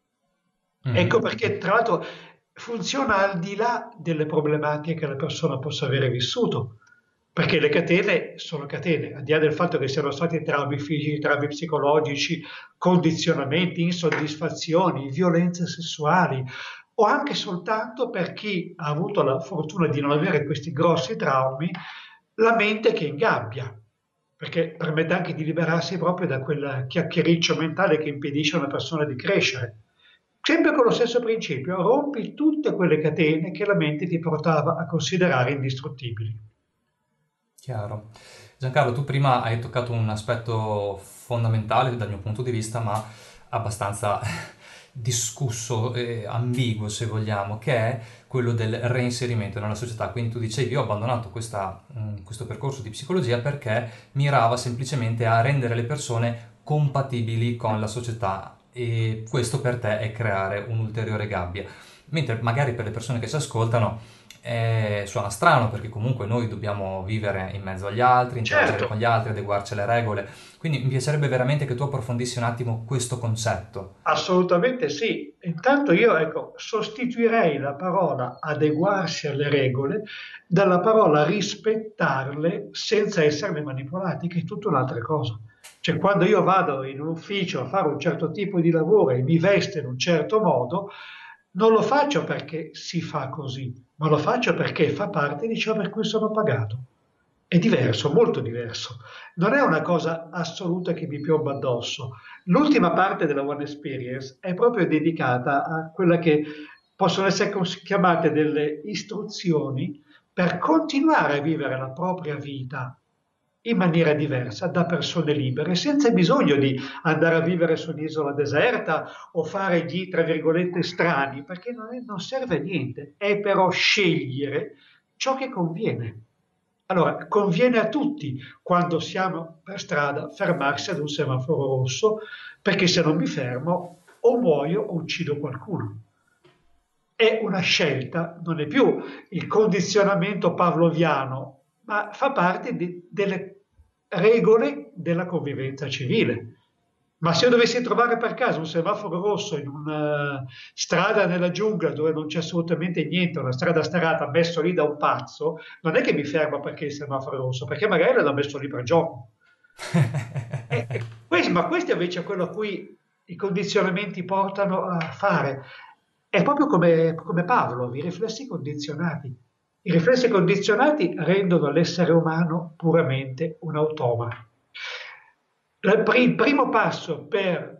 [SPEAKER 3] Ecco
[SPEAKER 2] Mhm.
[SPEAKER 3] perché, tra l'altro, funziona al di là delle problematiche che la persona possa avere vissuto, perché le catene sono catene, al di là del fatto che siano stati traumi fisici, traumi psicologici, condizionamenti, insoddisfazioni, violenze sessuali, o anche soltanto per chi ha avuto la fortuna di non avere questi grossi traumi, la mente che ingabbia, perché permette anche di liberarsi proprio da quel chiacchiericcio mentale che impedisce a una persona di crescere. Sempre con lo stesso principio, rompi tutte quelle catene che la mente ti portava a considerare indistruttibili.
[SPEAKER 2] Chiaro. Giancarlo, tu prima hai toccato un aspetto fondamentale dal mio punto di vista, ma abbastanza discusso e ambiguo, se vogliamo, che è quello del reinserimento nella società. Quindi tu dicevi, io ho abbandonato questa, mh, questo percorso di psicologia perché mirava semplicemente a rendere le persone compatibili con la società e questo per te è creare un'ulteriore gabbia. Mentre magari per le persone che ci ascoltano eh, suona strano perché comunque noi dobbiamo vivere in mezzo agli altri, interagire
[SPEAKER 3] Certo,
[SPEAKER 2] con gli altri, adeguarci alle regole. Quindi mi piacerebbe veramente che tu approfondissi un attimo questo concetto.
[SPEAKER 3] assolutamente sì. Intanto io, ecco, sostituirei la parola adeguarsi alle regole dalla parola rispettarle senza esserne manipolati, che è tutta un'altra cosa. Cioè, quando io vado in un ufficio a fare un certo tipo di lavoro e mi vesto in un certo modo, non lo faccio perché si fa così, ma lo faccio perché fa parte di ciò per cui sono pagato. È diverso, molto diverso. Non è una cosa assoluta che mi piomba addosso. L'ultima parte della One Experience è proprio dedicata a quella che possono essere cons- chiamate delle istruzioni per continuare a vivere la propria vita in maniera diversa, da persone libere, senza bisogno di andare a vivere su un'isola deserta o fare gli, tra virgolette, strani, perché non, è- non serve a niente, è però scegliere ciò che conviene. Allora, conviene a tutti quando siamo per strada fermarsi ad un semaforo rosso, perché se non mi fermo o muoio o uccido qualcuno. è una scelta, non è più il condizionamento pavloviano, ma fa parte di, delle regole della convivenza civile. Ma se io dovessi trovare per caso un semaforo rosso in una strada nella giungla dove non c'è assolutamente niente, una strada sterrata messo lì da un pazzo, non è che mi fermo perché il semaforo è rosso, perché magari l'hanno messo lì per gioco. E, e questo, ma questo invece è quello a cui i condizionamenti portano a fare. È proprio come, come Pavlov, i riflessi condizionati. I riflessi condizionati rendono l'essere umano puramente un automa. Il primo passo per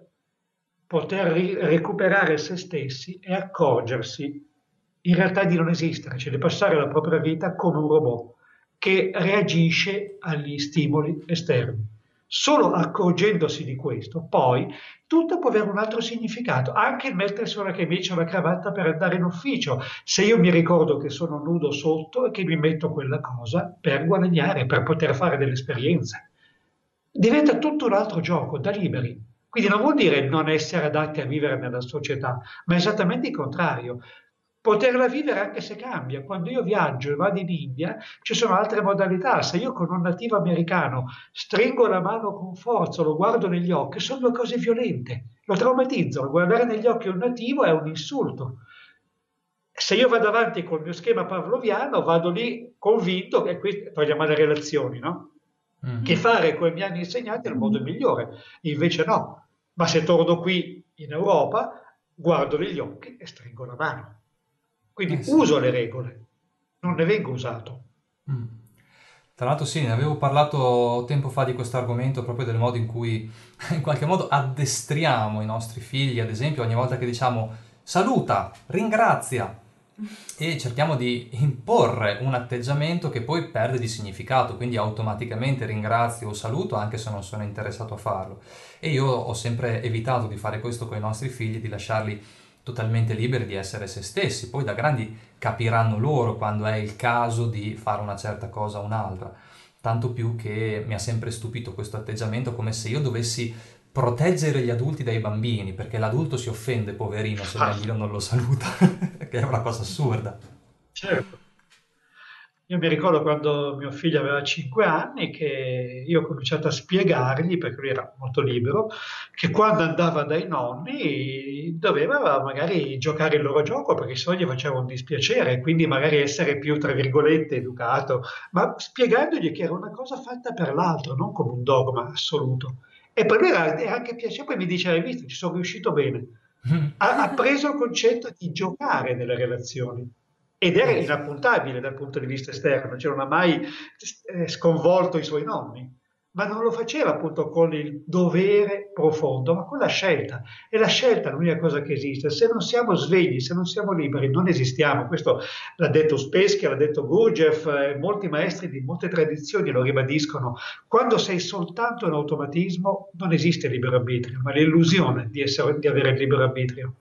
[SPEAKER 3] poter ri- recuperare se stessi è accorgersi in realtà di non esistere, cioè di passare la propria vita come un robot che reagisce agli stimoli esterni. Solo accorgendosi di questo, poi tutto può avere un altro significato, anche il mettersi una camicia o una cravatta per andare in ufficio. Se io mi ricordo che sono nudo sotto e che mi metto quella cosa per guadagnare, per poter fare delle esperienze, diventa tutto un altro gioco da liberi. Quindi non vuol dire non essere adatti a vivere nella società, ma esattamente il contrario. Poterla vivere anche se cambia. Quando io viaggio e vado in India, ci sono altre modalità. Se io con un nativo americano stringo la mano con forza, lo guardo negli occhi, sono due cose violente. Lo traumatizzano. Guardare negli occhi un nativo è un insulto. Se io vado avanti col mio schema pavloviano, vado lì convinto che questo, togliamo le relazioni, no?
[SPEAKER 2] Mm.
[SPEAKER 3] Che fare come mi hanno insegnato è il modo migliore. Invece no. Ma se torno qui in Europa, guardo negli occhi e stringo la mano. Quindi
[SPEAKER 2] Eh sì.
[SPEAKER 3] uso le regole, non ne vengo usato.
[SPEAKER 2] Mm. Tra l'altro sì, ne avevo parlato tempo fa di questo argomento, proprio del modo in cui in qualche modo addestriamo i nostri figli, ad esempio ogni volta che diciamo saluta, ringrazia, e cerchiamo di imporre un atteggiamento che poi perde di significato, quindi automaticamente ringrazio o saluto anche se non sono interessato a farlo. E io ho sempre evitato di fare questo con i nostri figli, di lasciarli totalmente liberi di essere se stessi. Poi da grandi capiranno loro quando è il caso di fare una certa cosa o un'altra. Tanto più che mi ha sempre stupito questo atteggiamento, come se io dovessi proteggere gli adulti dai bambini, perché l'adulto si offende, poverino, se il
[SPEAKER 3] Ah,
[SPEAKER 2] bambino non lo saluta, che è una cosa assurda.
[SPEAKER 3] certo. Io mi ricordo quando mio figlio aveva cinque anni che io ho cominciato a spiegargli, perché lui era molto libero, che quando andava dai nonni doveva magari giocare il loro gioco perché se no gli faceva un dispiacere, quindi magari essere più, tra virgolette, educato, ma spiegandogli che era una cosa fatta per l'altro, non come un dogma assoluto. E per lui era, era anche piacere, poi mi dice, hai visto, ci sono riuscito bene. Ha, ha preso il concetto di giocare nelle relazioni ed era
[SPEAKER 2] Eh sì.
[SPEAKER 3] inappuntabile dal punto di vista esterno, cioè non ha mai eh, sconvolto i suoi nonni, ma non lo faceva appunto con il dovere profondo, ma con la scelta. E la scelta è l'unica cosa che esiste. Se non siamo svegli, se non siamo liberi, non esistiamo. Questo l'ha detto Ouspensky, l'ha detto Gurdjieff, eh, molti maestri di molte tradizioni lo ribadiscono. Quando sei soltanto in automatismo, non esiste libero arbitrio, ma l'illusione di, essere, di avere il libero arbitrio.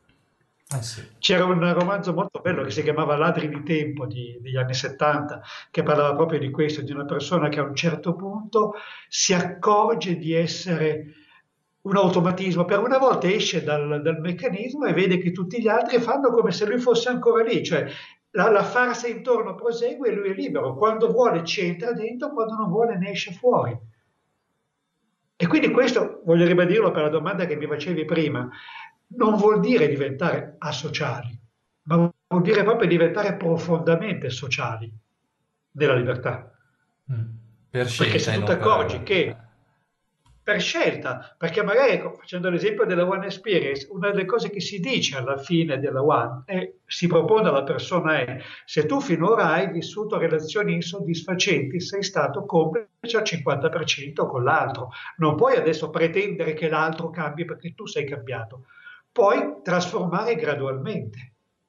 [SPEAKER 2] Eh sì.
[SPEAKER 3] C'era un romanzo molto bello che si chiamava Ladri di tempo di- degli anni settanta, che parlava proprio di questo, di una persona che a un certo punto si accorge di essere un automatismo, per una volta esce dal, dal meccanismo e vede che tutti gli altri fanno come se lui fosse ancora lì, cioè la, la farsa intorno prosegue e lui è libero, quando vuole ci entra dentro, quando non vuole ne esce fuori. E quindi questo, voglio ribadirlo per la domanda che mi facevi prima, non vuol dire diventare asociali, ma vuol dire proprio diventare profondamente sociali nella libertà.
[SPEAKER 2] Mm. Per
[SPEAKER 3] Perché se
[SPEAKER 2] scelta e
[SPEAKER 3] tu ti
[SPEAKER 2] non
[SPEAKER 3] accorgi
[SPEAKER 2] per...
[SPEAKER 3] che per scelta, perché magari, ecco, facendo l'esempio della One Experience, una delle cose che si dice alla fine della One e si propone alla persona è: se tu finora hai vissuto relazioni insoddisfacenti, sei stato complice al cinquanta per cento con l'altro. Non puoi adesso pretendere che l'altro cambi perché tu sei cambiato. Puoi trasformare gradualmente,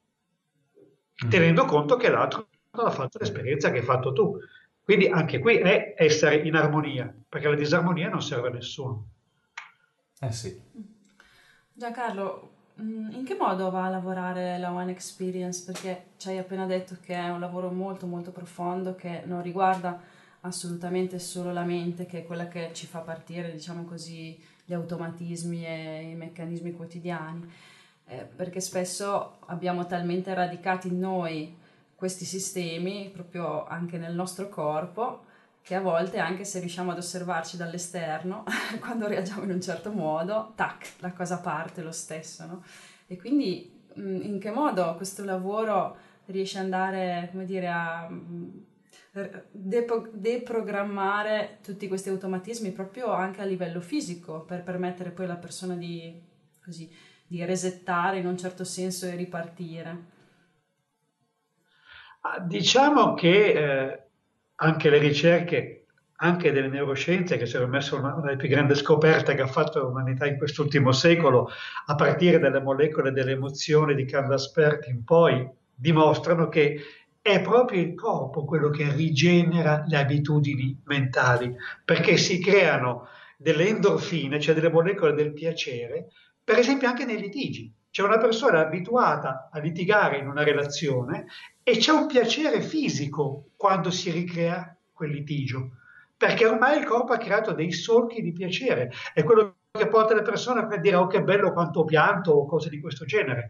[SPEAKER 2] Mm.
[SPEAKER 3] tenendo conto che l'altro non ha fatto l'esperienza che hai fatto tu. Quindi anche qui è essere in armonia, perché la disarmonia non serve a nessuno.
[SPEAKER 2] Eh sì.
[SPEAKER 1] Giancarlo, mm, in che modo va a lavorare la One Experience? Perché ci hai appena detto che è un lavoro molto molto profondo che non riguarda assolutamente solo la mente, che è quella che ci fa partire, diciamo così, gli automatismi e i meccanismi quotidiani. eh, perché spesso abbiamo talmente radicati in noi questi sistemi, proprio anche nel nostro corpo, che a volte, anche se riusciamo ad osservarci dall'esterno, quando reagiamo in un certo modo, tac, la cosa parte lo stesso, no? E quindi mh, in che modo questo lavoro riesce ad andare, come dire, a mh, depo- deprogrammare tutti questi automatismi proprio anche a livello fisico, per permettere poi alla persona di, così, di resettare in un certo senso e ripartire?
[SPEAKER 3] Ah, diciamo che eh, anche le ricerche, anche delle neuroscienze, che secondo me sono una delle più grandi scoperte che ha fatto l'umanità in quest'ultimo secolo, a partire dalle molecole delle emozioni di Carl Asperti in poi, dimostrano che è proprio il corpo quello che rigenera le abitudini mentali, perché si creano delle endorfine, cioè delle molecole del piacere, per esempio anche nei litigi. C'è una persona abituata a litigare in una relazione e c'è un piacere fisico quando si ricrea quel litigio, perché ormai il corpo ha creato dei solchi di piacere, è quello che porta le persone a dire oh che bello quanto ho pianto o cose di questo genere.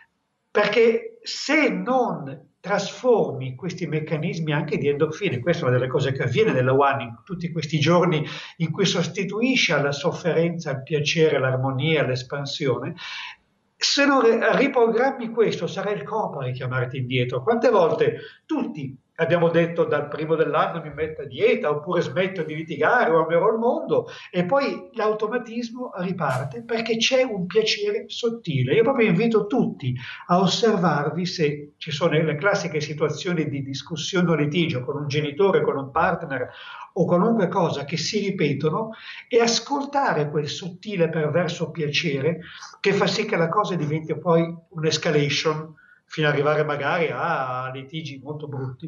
[SPEAKER 3] Perché se non trasformi questi meccanismi anche di endorfine, questa è una delle cose che avviene nella One in tutti questi giorni in cui sostituisce alla sofferenza il piacere, l'armonia, l'espansione, se non riprogrammi questo sarà il corpo a richiamarti indietro. Quante volte tutti abbiamo detto dal primo dell'anno mi metto a dieta oppure smetto di litigare o amerò il mondo e poi l'automatismo riparte perché c'è un piacere sottile. Io proprio invito tutti a osservarvi se ci sono le classiche situazioni di discussione o litigio con un genitore, con un partner o qualunque cosa che si ripetono e ascoltare quel sottile perverso piacere che fa sì che la cosa diventi poi un'escalation fino ad arrivare magari a litigi molto brutti.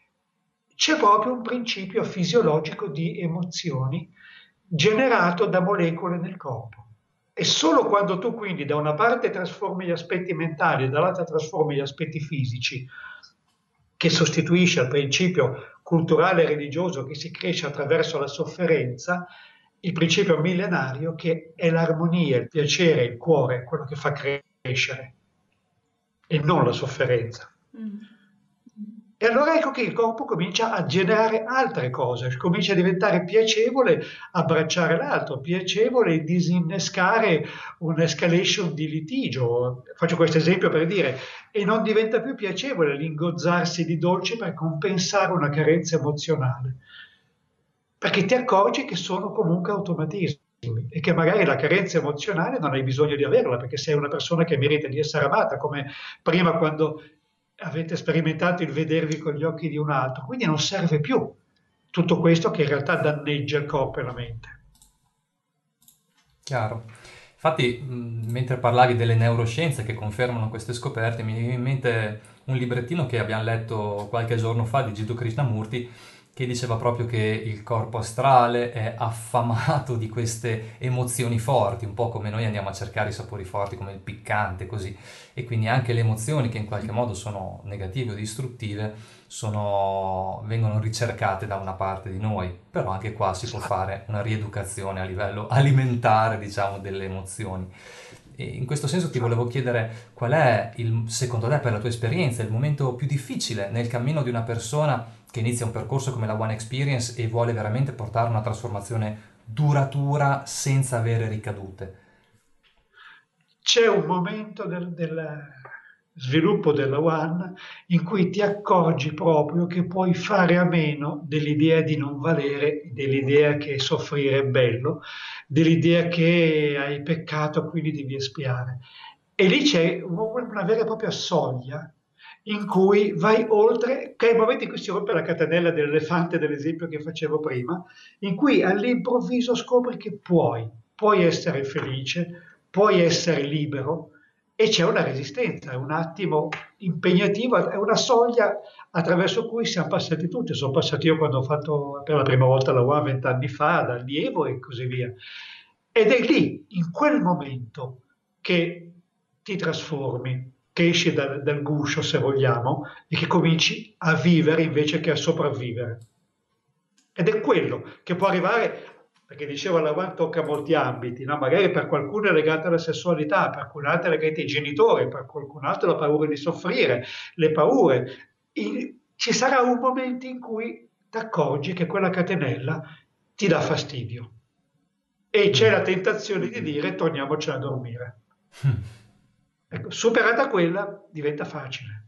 [SPEAKER 3] C'è proprio un principio fisiologico di emozioni generato da molecole nel corpo. E solo quando tu quindi da una parte trasformi gli aspetti mentali e dall'altra trasformi gli aspetti fisici, che sostituisce al principio culturale e religioso che si cresce attraverso la sofferenza, il principio millenario che è l'armonia, il piacere, il cuore, quello che fa crescere e non la sofferenza. Mm. E allora ecco che il corpo comincia a generare altre cose, comincia a diventare piacevole abbracciare l'altro, piacevole disinnescare un'escalation di litigio. Faccio questo esempio per dire, e non diventa più piacevole l'ingozzarsi di dolci per compensare una carenza emozionale, perché ti accorgi che sono comunque automatismi e che magari la carenza emozionale non hai bisogno di averla perché sei una persona che merita di essere amata, come prima quando avete sperimentato il vedervi con gli occhi di un altro, quindi non serve più tutto questo che in realtà danneggia il corpo e la mente.
[SPEAKER 2] Chiaro. Infatti, mh, mentre parlavi delle neuroscienze che confermano queste scoperte, mi viene in mente un librettino che abbiamo letto qualche giorno fa di Jiddu Krishnamurti, che diceva proprio che il corpo astrale è affamato di queste emozioni forti, un po' come noi andiamo a cercare i sapori forti come il piccante, così. E quindi anche le emozioni che in qualche modo sono negative o distruttive sono, vengono ricercate da una parte di noi, però anche qua si può fare una rieducazione a livello alimentare, diciamo, delle emozioni. E in questo senso ti volevo chiedere qual è, il, secondo te, per la tua esperienza, il momento più difficile nel cammino di una persona che inizia un percorso come la One Experience e vuole veramente portare una trasformazione duratura senza avere ricadute?
[SPEAKER 3] C'è un momento del, del sviluppo della One in cui ti accorgi proprio che puoi fare a meno dell'idea di non valere, dell'idea che soffrire è bello, dell'idea che hai peccato quindi devi espiare. E lì c'è una vera e propria soglia in cui vai oltre, che è il momento in cui si rompe la catenella dell'elefante, dell'esempio che facevo prima, in cui all'improvviso scopri che puoi, puoi essere felice, puoi essere libero e c'è una resistenza, è un attimo impegnativo, è una soglia attraverso cui siamo passati tutti. Sono passato io quando ho fatto per la prima volta la U A vent'anni fa, da allievo e così via. Ed è lì, in quel momento, che ti trasformi, che esci dal, dal guscio, se vogliamo, e che cominci a vivere invece che a sopravvivere. Ed è quello che può arrivare perché dicevo la One tocca molti ambiti, no? Magari per qualcuno è legata alla sessualità, per qualcun altro è legata ai genitori, per qualcun altro la paura di soffrire, le paure. Il- ci sarà un momento in cui ti accorgi che quella catenella ti dà fastidio e c'è
[SPEAKER 2] Mm.
[SPEAKER 3] la tentazione di dire torniamocela a dormire. Ecco, superata quella diventa facile.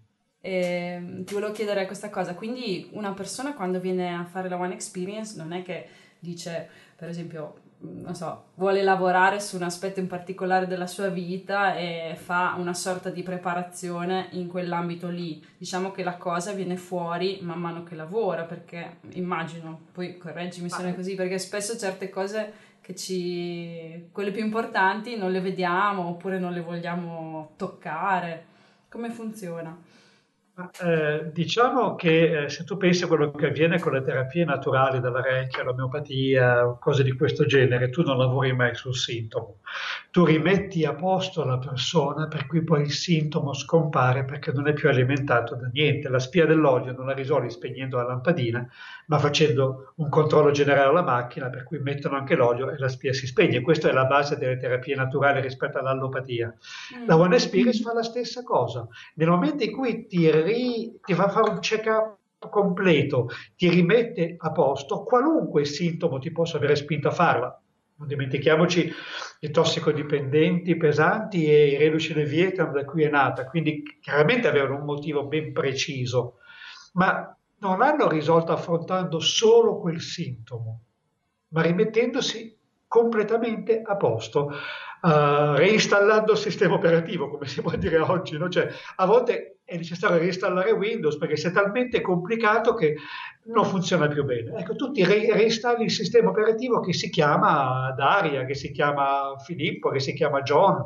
[SPEAKER 1] E ti volevo chiedere questa cosa, quindi una persona quando viene a fare la One Experience non è che dice, per esempio, non so, vuole lavorare su un aspetto in particolare della sua vita e fa una sorta di preparazione in quell'ambito lì. Diciamo che la cosa viene fuori man mano che lavora, perché immagino, poi correggimi se non è così, perché spesso certe cose che ci, quelle più importanti non le vediamo oppure non le vogliamo toccare. Come funziona?
[SPEAKER 3] Ma, eh, diciamo che eh, se tu pensi a quello che avviene con le terapie naturali della Reiki, l'omeopatia, o cose di questo genere, tu non lavori mai sul sintomo. Tu rimetti a posto la persona per cui poi il sintomo scompare perché non è più alimentato da niente. La spia dell'olio non la risolvi spegnendo la lampadina, ma facendo un controllo generale alla macchina per cui mettono anche l'olio e la spia si spegne. Questa è la base delle terapie naturali rispetto all'allopatia. La
[SPEAKER 1] Mm.
[SPEAKER 3] One Experience fa la stessa cosa. Nel momento in cui ti, ri- ti fa fare un check-up completo, ti rimette a posto, qualunque sintomo ti possa avere spinto a farla. Non dimentichiamoci i tossicodipendenti pesanti e i reduci del Vietnam da cui è nata, quindi chiaramente avevano un motivo ben preciso, ma non l'hanno risolto affrontando solo quel sintomo, ma rimettendosi completamente a posto, eh, reinstallando il sistema operativo, come si può dire oggi, no? Cioè, a volte è necessario reinstallare Windows perché se è talmente complicato che non funziona più bene. Ecco, tu ti re- reinstalli il sistema operativo che si chiama Daria, che si chiama Filippo, che si chiama John,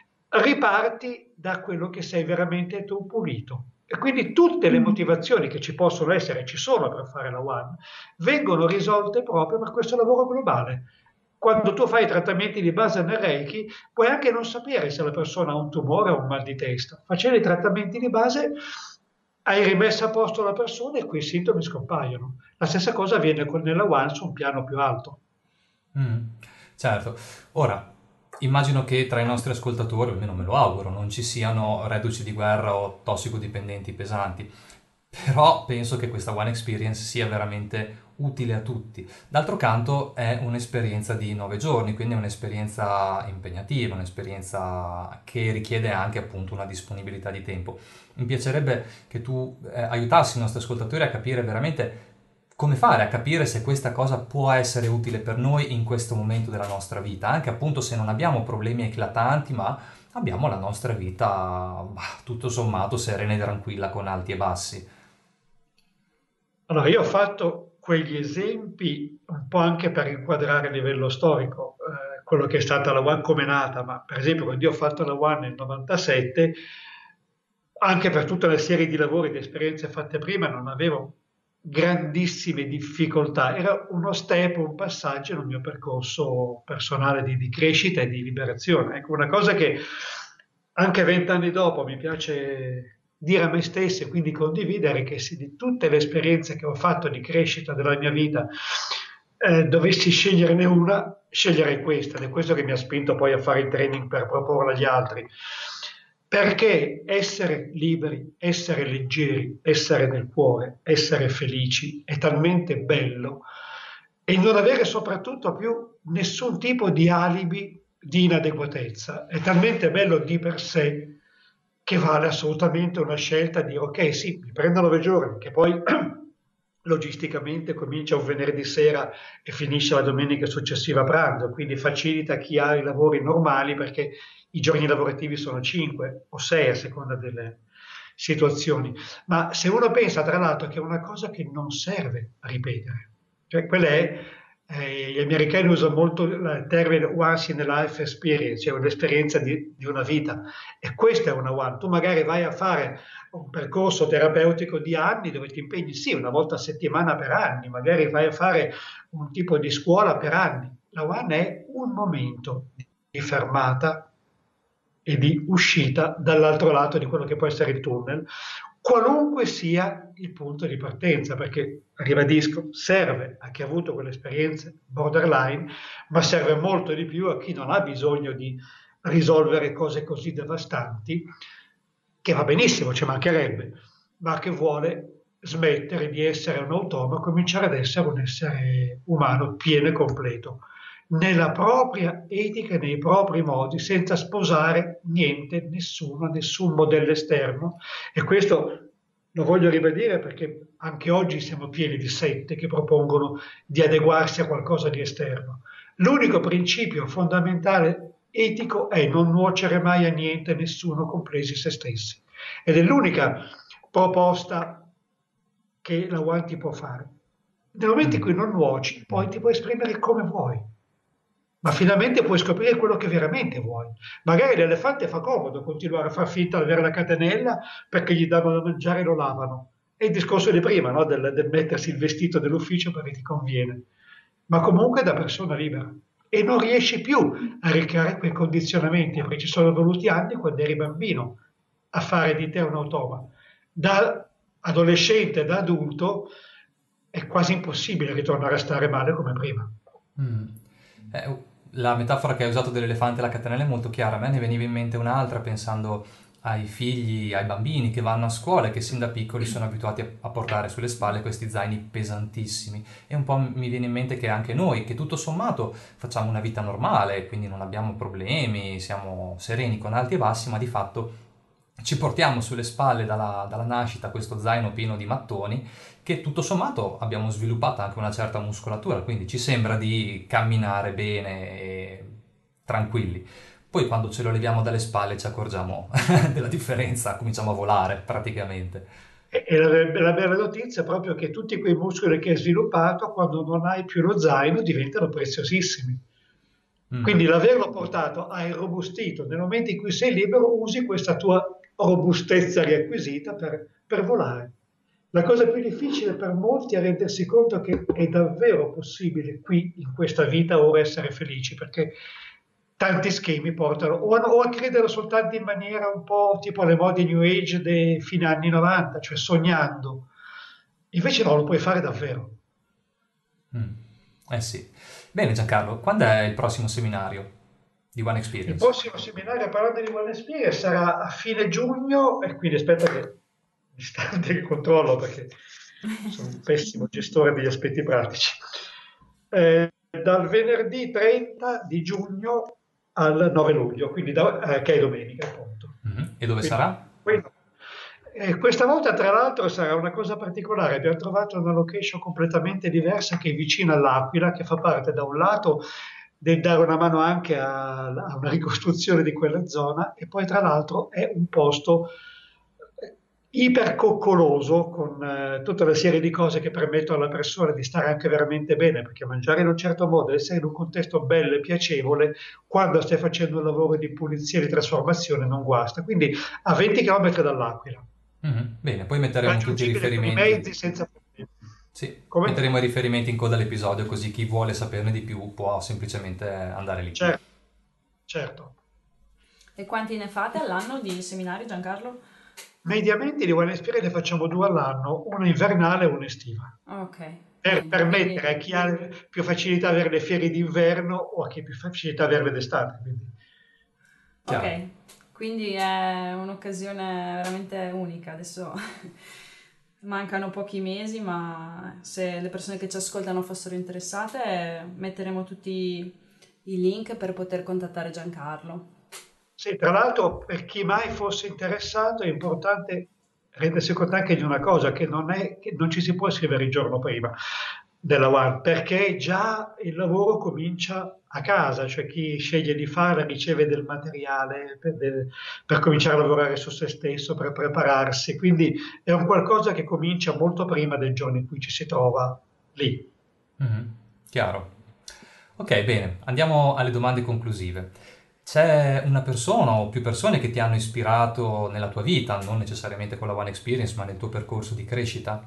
[SPEAKER 3] riparti da quello che sei veramente tu pulito. E quindi tutte le motivazioni che ci possono essere, ci sono per fare la One, vengono risolte proprio per questo lavoro globale. Quando tu fai i trattamenti di base nel Reiki, puoi anche non sapere se la persona ha un tumore o un mal di testa. Facendo i trattamenti di base, hai rimesso a posto la persona e quei sintomi scompaiono. La stessa cosa avviene con nella One su un piano più alto.
[SPEAKER 2] Mm, certo. Ora, immagino che tra i nostri ascoltatori, almeno me lo auguro, non ci siano reduci di guerra o tossicodipendenti pesanti, però penso che questa One Experience sia veramente utile a tutti. D'altro canto è un'esperienza di nove giorni, quindi è un'esperienza impegnativa, un'esperienza che richiede anche appunto una disponibilità di tempo. Mi piacerebbe che tu eh, aiutassi i nostri ascoltatori a capire veramente come fare a capire se questa cosa può essere utile per noi in questo momento della nostra vita, anche appunto se non abbiamo problemi eclatanti, ma abbiamo la nostra vita bah, tutto sommato serena e tranquilla con alti e bassi.
[SPEAKER 3] Allora, io ho fatto quegli esempi un po' anche per inquadrare a livello storico eh, quello che è stata la One come è nata, ma per esempio quando io ho fatto la One nel novantasette, anche per tutta la serie di lavori, di esperienze fatte prima, non avevo grandissime difficoltà, era uno step, un passaggio nel mio percorso personale di, di crescita e di liberazione. Ecco, una cosa che anche vent'anni dopo mi piace dire a me stesso e quindi condividere che se di tutte le esperienze che ho fatto di crescita della mia vita eh, dovessi sceglierne una, sceglierei questa ed è questo che mi ha spinto poi a fare il training per proporla agli altri. Perché essere liberi, essere leggeri, essere nel cuore, essere felici è talmente bello e non avere soprattutto più nessun tipo di alibi di inadeguatezza. È talmente bello di per sé che vale assolutamente una scelta di dire ok, sì, mi prendo nove giorni, che poi logisticamente comincia un venerdì sera e finisce la domenica successiva a pranzo, quindi facilita chi ha i lavori normali perché i giorni lavorativi sono cinque o sei a seconda delle situazioni. Ma se uno pensa tra l'altro che è una cosa che non serve a ripetere, cioè quella è eh, gli americani usano molto il termine once in a life experience, cioè un'esperienza di, di una vita. E questa è una one. Tu magari vai a fare un percorso terapeutico di anni dove ti impegni, sì, una volta a settimana per anni, magari vai a fare un tipo di scuola per anni. La one è un momento di fermata e di uscita dall'altro lato di quello che può essere il tunnel, qualunque sia il punto di partenza, perché, ribadisco, serve a chi ha avuto quelle esperienze borderline, ma serve molto di più a chi non ha bisogno di risolvere cose così devastanti, che va benissimo, ci mancherebbe, ma che vuole smettere di essere un automa e cominciare ad essere un essere umano pieno e completo, nella propria etica e nei propri modi, senza sposare niente, nessuno, nessun modello esterno. E questo lo voglio ribadire perché anche oggi siamo pieni di sette che propongono di adeguarsi a qualcosa di esterno. L'unico principio fondamentale etico è non nuocere mai a niente, a nessuno, compresi se stessi. Ed è l'unica proposta che la One ti può fare. Nel momento in cui non nuoci, poi ti puoi esprimere come vuoi, ma finalmente puoi scoprire quello che veramente vuoi. Magari l'elefante fa comodo continuare a far finta di avere la catenella perché gli danno da mangiare e lo lavano. È il discorso di prima, no? del, del mettersi il vestito dell'ufficio perché ti conviene. Ma comunque da persona libera. E non riesci più a ricreare quei condizionamenti, perché ci sono voluti anni quando eri bambino a fare di te un automa. Da adolescente, da adulto, è quasi impossibile ritornare a stare male come prima.
[SPEAKER 2] Mm. Eh, la metafora che hai usato dell'elefante e la catenella è molto chiara. A me ne veniva in mente un'altra pensando ai figli, ai bambini che vanno a scuola e che sin da piccoli sono abituati a, a portare sulle spalle questi zaini pesantissimi. E un po' mi viene in mente che anche noi, che tutto sommato facciamo una vita normale, quindi non abbiamo problemi, siamo sereni con alti e bassi, ma di fatto ci portiamo sulle spalle dalla, dalla nascita questo zaino pieno di mattoni, che tutto sommato abbiamo sviluppato anche una certa muscolatura, quindi ci sembra di camminare bene e tranquilli. Poi quando ce lo leviamo dalle spalle ci accorgiamo della differenza, cominciamo a volare praticamente.
[SPEAKER 3] E, e la, la bella notizia è proprio che tutti quei muscoli che hai sviluppato, quando non hai più lo zaino, diventano preziosissimi.
[SPEAKER 2] Mm.
[SPEAKER 3] Quindi l'averlo portato ha irrobustito. Nel momento in cui sei libero, usi questa tua robustezza riacquisita per, per volare. La cosa più difficile per molti è rendersi conto che è davvero possibile qui, in questa vita, ora essere felici, perché tanti schemi portano o a, o a credere soltanto in maniera un po' tipo alle mode New Age dei fine anni novanta, cioè sognando. Invece no, lo puoi fare davvero.
[SPEAKER 2] Mm. Eh sì. Bene Giancarlo, quando è il prossimo seminario di One Experience?
[SPEAKER 3] Il prossimo seminario parlando di One Experience sarà a fine giugno, e quindi aspetta che istante che controllo perché sono un pessimo gestore degli aspetti pratici. Eh, dal venerdì trenta di giugno al nove luglio, quindi da, eh, che è domenica appunto.
[SPEAKER 2] Mm-hmm. E dove
[SPEAKER 3] quindi,
[SPEAKER 2] sarà?
[SPEAKER 3] Quindi, eh, questa volta tra l'altro sarà una cosa particolare, abbiamo trovato una location completamente diversa che è vicina all'Aquila, che fa parte da un lato del dare una mano anche a, a una ricostruzione di quella zona, e poi tra l'altro è un posto ipercoccoloso con eh, tutta una serie di cose che permettono alla persona di stare anche veramente bene, perché mangiare in un certo modo, essere in un contesto bello e piacevole, quando stai facendo un lavoro di pulizia e di trasformazione non guasta. Quindi a venti chilometri dall'Aquila.
[SPEAKER 2] Mm-hmm. Bene, poi metteremo tutti i riferimenti.
[SPEAKER 3] Con i mezzi, senza problemi.
[SPEAKER 2] Sì,
[SPEAKER 3] Come?
[SPEAKER 2] metteremo i riferimenti in coda all'episodio, così chi vuole saperne di più può semplicemente andare lì.
[SPEAKER 3] Certo, certo.
[SPEAKER 1] E quanti ne fate all'anno di seminari, Giancarlo?
[SPEAKER 3] Mediamente di One Experience ne facciamo due all'anno, una invernale e una estiva.
[SPEAKER 1] Ok.
[SPEAKER 3] Per
[SPEAKER 1] Quindi-
[SPEAKER 3] permettere a chi ha più facilità a avere le ferie d'inverno o a chi ha più facilità a averle d'estate. Quindi.
[SPEAKER 2] Chiaro.
[SPEAKER 1] Ok, quindi è un'occasione veramente unica. Adesso mancano pochi mesi, ma se le persone che ci ascoltano fossero interessate, metteremo tutti i link per poter contattare Giancarlo.
[SPEAKER 3] Sì, tra l'altro per chi mai fosse interessato è importante rendersi conto anche di una cosa, che non è che non ci si può iscrivere il giorno prima della One, perché già il lavoro comincia a casa, cioè chi sceglie di farla riceve del materiale per, del- per cominciare a lavorare su se stesso, per prepararsi, quindi è un qualcosa che comincia molto prima del giorno in cui ci si trova lì.
[SPEAKER 2] Mhm. Chiaro. Ok, bene, andiamo alle domande conclusive. C'è una persona o più persone che ti hanno ispirato nella tua vita, non necessariamente con la One Experience, ma nel tuo percorso di crescita?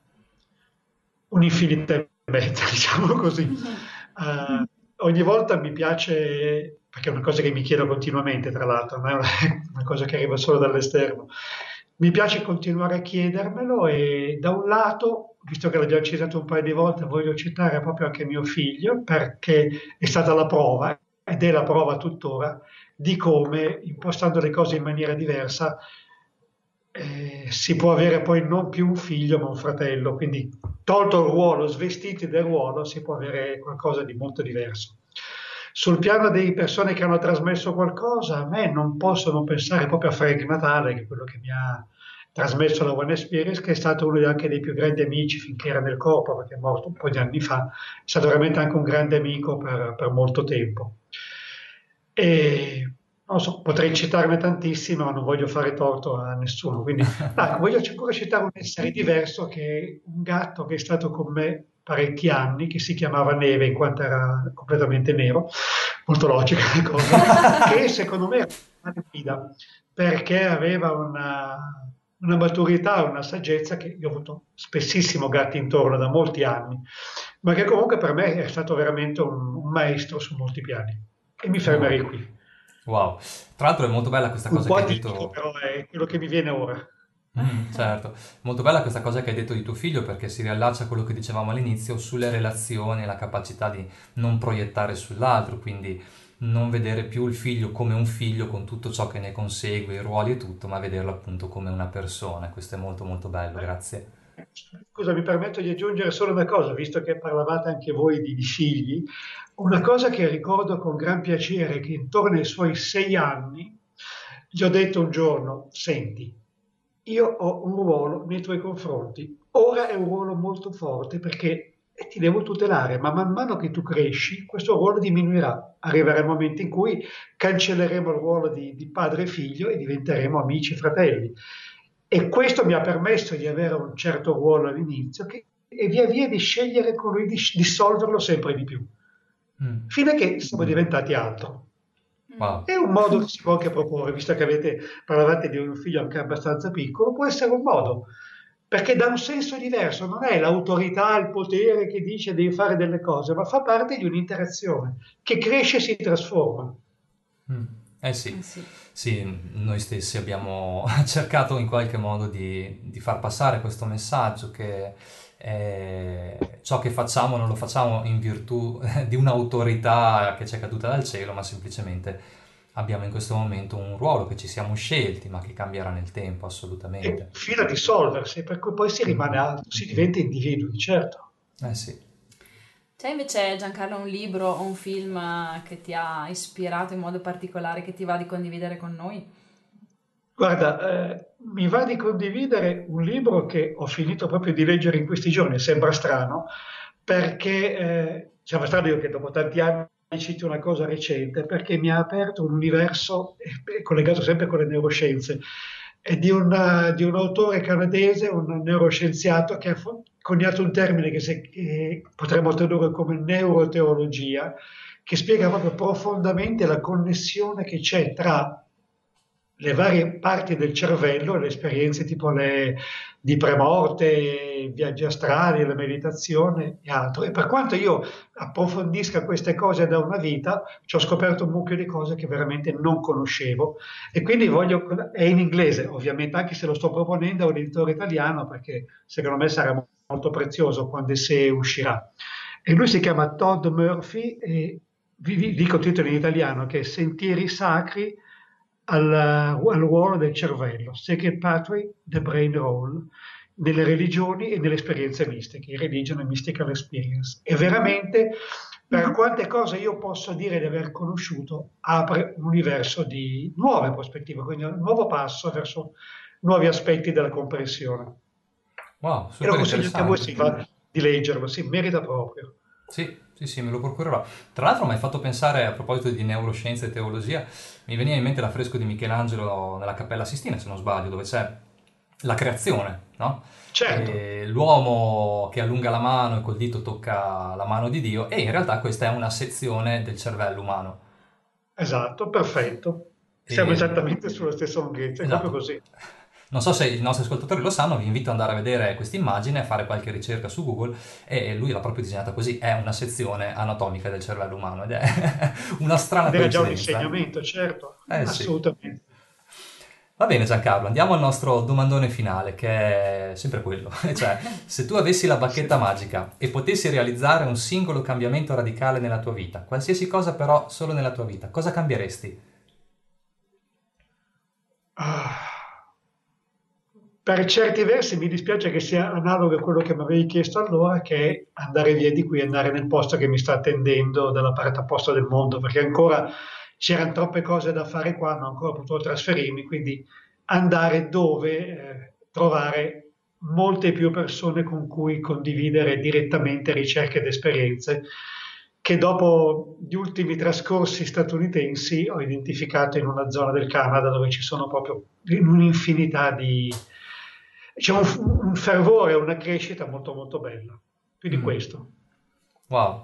[SPEAKER 3] Un'infinità di meta, diciamo così. Eh, ogni volta mi piace, perché è una cosa che mi chiedo continuamente, tra l'altro, non è una, una cosa che arriva solo dall'esterno, mi piace continuare a chiedermelo e da un lato, visto che l'abbiamo citato un paio di volte, voglio citare proprio anche mio figlio perché è stata la prova ed è la prova tuttora di come impostando le cose in maniera diversa eh, si può avere poi non più un figlio ma un fratello, quindi tolto il ruolo, svestiti del ruolo, si può avere qualcosa di molto diverso. Sul piano delle persone che hanno trasmesso qualcosa, a me non posso non pensare proprio a Frank Natale, che è quello che mi ha trasmesso la One Experience, che è stato uno anche dei più grandi amici finché era nel corpo, perché è morto un po' di anni fa, è stato veramente anche un grande amico per, per molto tempo. E non so, potrei citarne tantissime, ma non voglio fare torto a nessuno. Quindi, ah, voglio ancora citare un essere diverso che è un gatto che è stato con me parecchi anni, che si chiamava Neve in quanto era completamente nero, molto logica la cosa, che secondo me era una guida perché aveva una, una maturità, una saggezza che io ho avuto spessissimo gatti intorno da molti anni, ma che comunque per me è stato veramente un, un maestro su molti piani. E mi
[SPEAKER 2] Wow.
[SPEAKER 3] fermerei qui.
[SPEAKER 2] Wow. Tra l'altro è molto bella questa
[SPEAKER 3] Un
[SPEAKER 2] cosa
[SPEAKER 3] po'
[SPEAKER 2] che hai
[SPEAKER 3] atipico,
[SPEAKER 2] detto.
[SPEAKER 3] però è quello che mi viene ora.
[SPEAKER 2] Mm, certo, molto bella questa cosa che hai detto di tuo figlio perché si riallaccia a quello che dicevamo all'inizio sulle relazioni e la capacità di non proiettare sull'altro, quindi non vedere più il figlio come un figlio con tutto ciò che ne consegue, i ruoli e tutto, ma vederlo appunto come una persona. Questo è molto molto bello, grazie.
[SPEAKER 3] Scusa, mi permetto di aggiungere solo una cosa, visto che parlavate anche voi di, di figli. Una cosa che ricordo con gran piacere, che intorno ai suoi sei anni gli ho detto un giorno, senti, io ho un ruolo nei tuoi confronti, ora è un ruolo molto forte perché ti devo tutelare, ma man mano che tu cresci, questo ruolo diminuirà. Arriverà il momento in cui cancelleremo il ruolo di, di padre e figlio e diventeremo amici e fratelli. E questo mi ha permesso di avere un certo ruolo all'inizio che, e via via di scegliere con lui di dissolverlo sempre di più,
[SPEAKER 2] Mm,
[SPEAKER 3] fino a che siamo diventati altro.
[SPEAKER 2] wow.
[SPEAKER 3] È un modo che si può anche proporre, visto che avete, parlavate di un figlio anche abbastanza piccolo, può essere un modo, perché dà un senso diverso, non è l'autorità, il potere che dice devi fare delle cose, ma fa parte di un'interazione che cresce e si trasforma.
[SPEAKER 2] Mm. Eh
[SPEAKER 1] Eh
[SPEAKER 2] sì,
[SPEAKER 1] sì.
[SPEAKER 2] sì, noi stessi abbiamo cercato in qualche modo di, di far passare questo messaggio che eh, ciò che facciamo non lo facciamo in virtù di un'autorità che ci è caduta dal cielo, ma semplicemente abbiamo in questo momento un ruolo che ci siamo scelti, ma che cambierà nel tempo,
[SPEAKER 3] E
[SPEAKER 2] assolutamente.
[SPEAKER 3] fino a dissolversi, per cui poi si rimane
[SPEAKER 2] Mm.
[SPEAKER 3] altro, si diventa individui, certo.
[SPEAKER 2] Eh sì.
[SPEAKER 1] C'è invece, Giancarlo, un libro o un film eh, che ti ha ispirato in modo particolare che ti va di condividere con noi?
[SPEAKER 3] Guarda, eh, mi va di condividere un libro che ho finito proprio di leggere in questi giorni, sembra strano, perché eh, sembra strano io che dopo tanti anni citi una cosa recente, perché mi ha aperto un universo eh, collegato sempre con le neuroscienze. È di, una- di un autore canadese, un neuroscienziato che ha fo- coniato un termine che, se- che potremmo tradurre come neuroteologia, che spiega proprio profondamente la connessione che c'è tra le varie parti del cervello, le esperienze tipo le di premorte, i viaggi astrali, la meditazione e altro. E per quanto io approfondisca queste cose da una vita, ci ho scoperto un mucchio di cose che veramente non conoscevo e quindi voglio, è in inglese ovviamente, anche se lo sto proponendo a un editore italiano perché secondo me sarà molto prezioso quando e se uscirà. E lui si chiama Todd Murphy e vi, vi dico il titolo in italiano che è Sentieri Sacri al, al ruolo del cervello, Sacred Pathway, The Brain Role, nelle religioni e nelle esperienze mistiche, Religion and Mystical Experience. E veramente, per quante cose io posso dire di aver conosciuto, apre un universo di nuove prospettive, quindi un nuovo passo verso nuovi aspetti della comprensione.
[SPEAKER 2] Wow,
[SPEAKER 3] E lo
[SPEAKER 2] super
[SPEAKER 3] consiglio anche a voi,
[SPEAKER 2] interessante.
[SPEAKER 3] si va di leggerlo, si merita proprio.
[SPEAKER 2] Sì, sì, sì, me lo procurerò. Tra l'altro mi hai fatto pensare, a proposito di neuroscienze e teologia, mi veniva in mente l'affresco di Michelangelo nella Cappella Sistina, se non sbaglio, dove c'è la creazione, no?
[SPEAKER 3] Certo,
[SPEAKER 2] E l'uomo che allunga la mano e col dito tocca la mano di Dio, e in realtà questa è una sezione del cervello umano.
[SPEAKER 3] esatto, perfetto. Siamo
[SPEAKER 2] E,
[SPEAKER 3] esattamente sulla stessa lunghezza, è proprio
[SPEAKER 2] esatto.
[SPEAKER 3] così.
[SPEAKER 2] Non so se i nostri ascoltatori lo sanno, vi invito ad andare a vedere questa immagine, a fare qualche ricerca su Google e lui l'ha proprio disegnata così, è una sezione anatomica del cervello umano ed è una strana
[SPEAKER 3] Ed era già un
[SPEAKER 2] coincidenza.
[SPEAKER 3] insegnamento, certo,
[SPEAKER 2] Eh sì.
[SPEAKER 3] assolutamente.
[SPEAKER 2] Va bene Giancarlo, andiamo al nostro domandone finale, che è sempre quello. Cioè, se tu avessi la bacchetta magica e potessi realizzare un singolo cambiamento radicale nella tua vita, qualsiasi cosa però solo nella tua vita, cosa cambieresti?
[SPEAKER 3] Ah, per certi versi mi dispiace che sia analogo a quello che mi avevi chiesto allora, che è andare via di qui, andare nel posto che mi sta attendendo dalla parte opposta del mondo, perché ancora c'erano troppe cose da fare qua, non ho ancora potuto trasferirmi, quindi andare dove eh, trovare molte più persone con cui condividere direttamente ricerche ed esperienze che dopo gli ultimi trascorsi statunitensi ho identificato in una zona del Canada dove ci sono proprio un'infinità di... c'è un, un fervore, una crescita molto molto bella. Più di
[SPEAKER 2] Mm.
[SPEAKER 3] questo.
[SPEAKER 2] Wow.